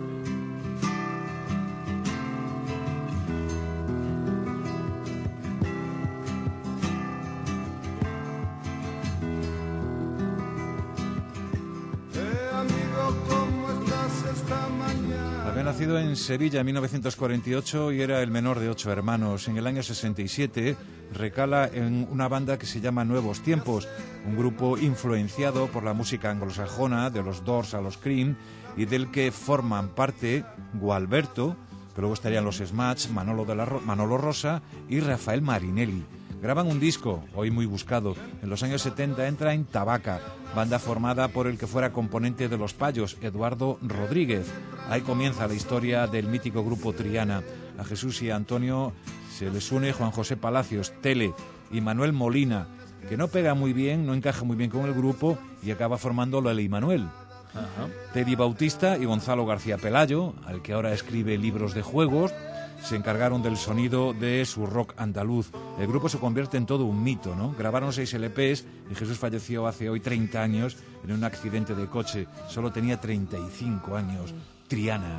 Había nacido en Sevilla en mil novecientos cuarenta y ocho y era el menor de ocho hermanos. En el año sesenta y siete recala en una banda que se llama Nuevos Tiempos, un grupo influenciado por la música anglosajona, de los Doors a los Cream, y del que forman parte Gualberto, que luego estarían los Smashs, Manolo, de la Ro- Manolo Rosa y Rafael Marinelli. Graban un disco, hoy muy buscado. En los años setenta entra en Tabaca, banda formada por el que fuera componente de Los Payos, Eduardo Rodríguez. Ahí comienza la historia del mítico grupo Triana. A Jesús y a Antonio se les une Juan José Palacios, Tele, y Manuel Molina, que no pega muy bien, no encaja muy bien con el grupo y acaba formando Lele y Manuel. Ajá. Teddy Bautista y Gonzalo García Pelayo, al que ahora escribe libros de juegos, se encargaron del sonido de su rock andaluz. El grupo se convierte en todo un mito, ¿no? Grabaron seis L Pes y Jesús falleció hace hoy treinta años en un accidente de coche. Solo tenía treinta y cinco años. Triana.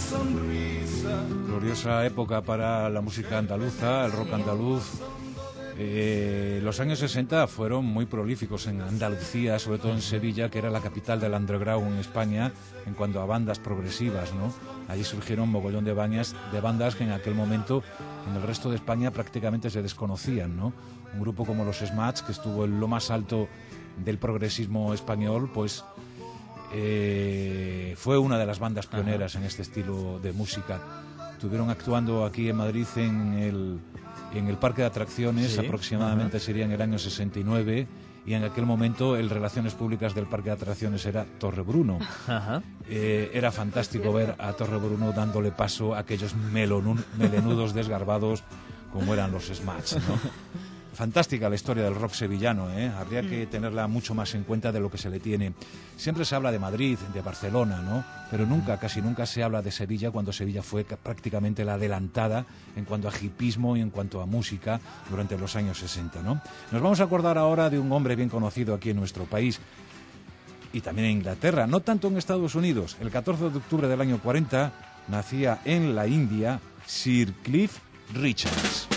Gloriosa época para la música andaluza, el rock andaluz. Eh, los años sesenta fueron muy prolíficos en Andalucía, sobre todo en Sevilla, que era la capital del underground en España en cuanto a bandas progresivas, ¿no? Allí surgieron un mogollón de bandas, de bandas que en aquel momento en el resto de España prácticamente se desconocían, ¿no? Un grupo como los Smashs, que estuvo en lo más alto del progresismo español, pues eh, fue una de las bandas pioneras en este estilo de música. Estuvieron actuando aquí en Madrid en el, en el Parque de Atracciones, sí, aproximadamente ajá. sería en el año sesenta y nueve, y en aquel momento el Relaciones Públicas del Parque de Atracciones era Torre Bruno. Ajá. Eh, era fantástico ver a Torre Bruno dándole paso a aquellos melonu- melenudos desgarbados como eran los Smashs, ¿no? Fantástica la historia del rock sevillano, ¿eh? Habría que tenerla mucho más en cuenta de lo que se le tiene. Siempre se habla de Madrid, de Barcelona, ¿no? Pero nunca, casi nunca se habla de Sevilla, cuando Sevilla fue prácticamente la adelantada en cuanto a hipismo y en cuanto a música durante los años sesenta, ¿no? Nos vamos a acordar ahora de un hombre bien conocido aquí en nuestro país y también en Inglaterra, no tanto en Estados Unidos. El catorce de octubre del año cuarenta nacía en la India Sir Cliff Richards.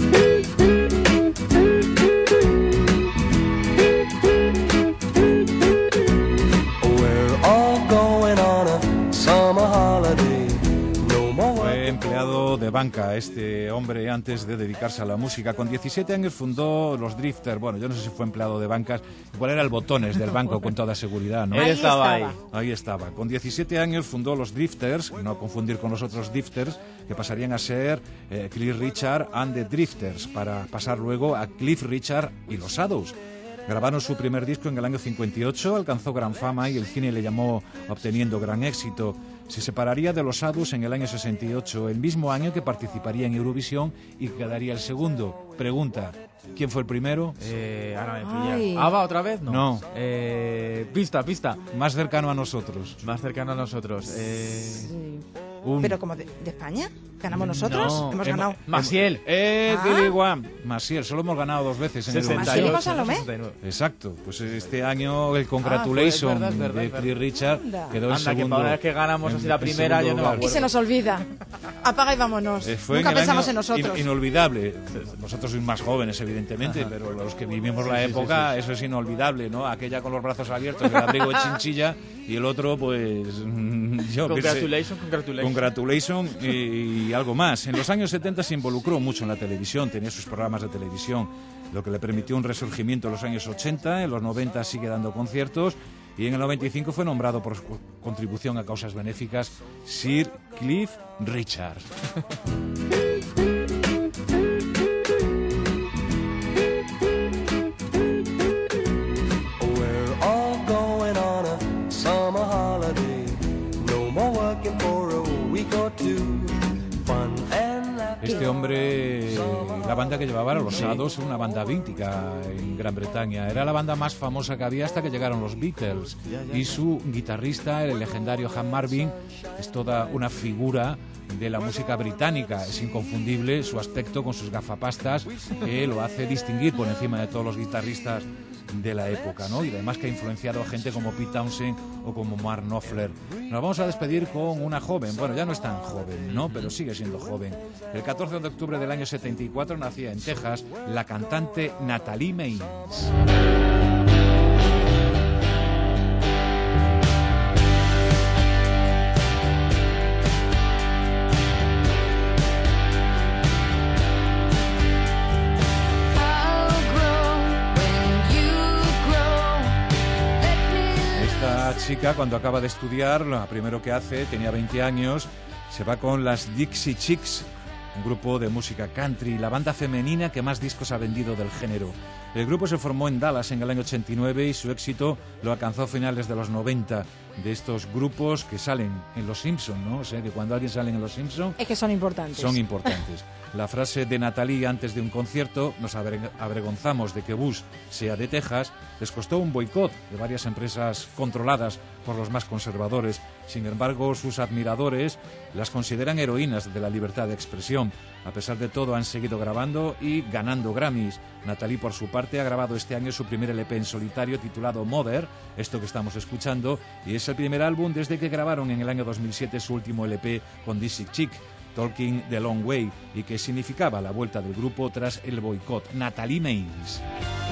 Fue empleado de banca este hombre antes de dedicarse a la música. Con diecisiete años fundó los Drifters. Bueno, yo no sé si fue empleado de bancas, igual era el botones del banco con toda seguridad, ¿no? Ahí estaba ahí. Ahí estaba. Con diecisiete años fundó los Drifters, no confundir con los otros Drifters, que pasarían a ser eh, Cliff Richard and the Drifters, para pasar luego a Cliff Richard y los Shadows. Grabaron su primer disco en el año cincuenta y ocho, alcanzó gran fama y el cine le llamó obteniendo gran éxito. Se separaría de los Shadows en el año sesenta y ocho, el mismo año que participaría en Eurovisión y quedaría el segundo. Pregunta, ¿quién fue el primero? Eh, ahora me pillas. ¿ABBA otra vez? No. No. Eh, pista, pista. Más cercano a nosotros. Más cercano a nosotros. Eh... Sí. Un... ¿Pero como de, de España? ¿Ganamos nosotros? No, hemos hemos, ganado. Masiel. Eh, ah. Masiel, solo hemos ganado dos veces en sesenta y ocho, el sesenta y nueve. Exacto. Pues este año el Congratulation ah, es verdad, es verdad, de Cliff Richard quedó en Anda, segundo. que para una vez que ganamos así la primera yo no me acuerdo. Y se nos olvida. Apaga y vámonos. Eh, fue Nunca en pensamos en nosotros. In, inolvidable. Nosotros sois más jóvenes, evidentemente, ajá, pero los que vivimos la sí, época, sí, sí, sí. Eso es inolvidable, ¿no? Aquella con los brazos abiertos, el abrigo de chinchilla, y el otro, pues... yo Congratulation, congratulation. Congratulation y, y algo más. En los años setenta se involucró mucho en la televisión, tenía sus programas de televisión, lo que le permitió un resurgimiento en los años ochenta, en los noventa sigue dando conciertos y en el noventa y cinco fue nombrado por su contribución a causas benéficas Sir Cliff Richard. Este hombre, la banda que llevaba era los Shadows, una banda mítica en Gran Bretaña. Era la banda más famosa que había hasta que llegaron los Beatles. Y su guitarrista, el legendario Han Marvin, es toda una figura de la música británica. Es inconfundible su aspecto con sus gafapastas, que lo hace distinguir por encima de todos los guitarristas de la época, ¿no? Y además que ha influenciado a gente como Pete Townshend o como Mark Knopfler. Nos vamos a despedir con una joven, bueno, ya no es tan joven, ¿no? Pero sigue siendo joven. El catorce de octubre del año setenta y cuatro nacía en Texas la cantante Natalie Maines. Chica, cuando acaba de estudiar, lo primero que hace, tenía veinte años, se va con las Dixie Chicks, un grupo de música country, la banda femenina que más discos ha vendido del género. El grupo se formó en Dallas en el año ochenta y nueve y su éxito lo alcanzó a finales de los noventa, de estos grupos que salen en Los Simpsons, ¿no? O sea, que cuando alguien sale en Los Simpsons... Es que son importantes. Son importantes. La frase de Natalie antes de un concierto, nos avergonzamos de que Bush sea de Texas, les costó un boicot de varias empresas controladas por los más conservadores. Sin embargo, sus admiradores las consideran heroínas de la libertad de expresión. A pesar de todo, han seguido grabando y ganando Grammys. Natalie, por su parte, ha grabado este año su primer L P en solitario titulado Mother, esto que estamos escuchando, y es el primer álbum desde que grabaron en el año dos mil siete su último L P con Dixie Chick, Talking the Long Way, y que significaba la vuelta del grupo tras el boicot. Natalie Maines.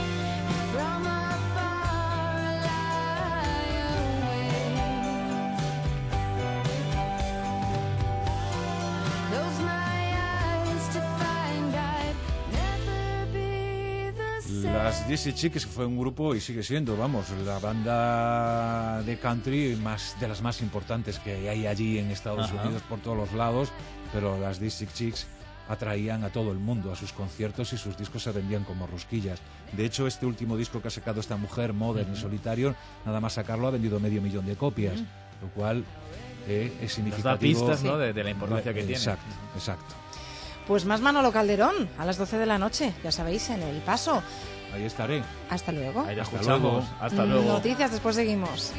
Las Dixie Chicks fue un grupo, y sigue siendo, vamos, la banda de country más de las más importantes que hay allí en Estados Ajá. Unidos por todos los lados, pero las Dixie Chicks atraían a todo el mundo a sus conciertos y sus discos se vendían como rosquillas. De hecho, este último disco que ha sacado esta mujer, Modern, uh-huh. en solitario, nada más sacarlo ha vendido medio millón de copias, uh-huh. lo cual eh, es significativo. Nos da pistas, ¿no?, de, de la importancia que exacto, tiene. Exacto, exacto. Pues más Manolo Calderón, a las doce de la noche, ya sabéis, en El Paso. Ahí estaré. Hasta luego. Ahí la Hasta escuchamos. luego. Hasta luego. Noticias, después seguimos.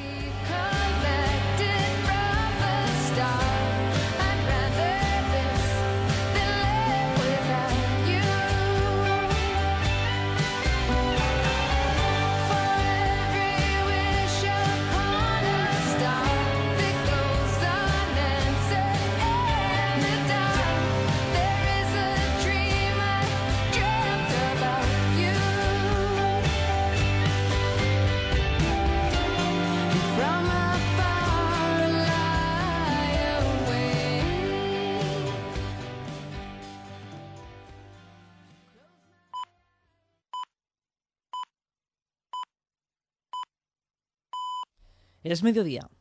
Es mediodía.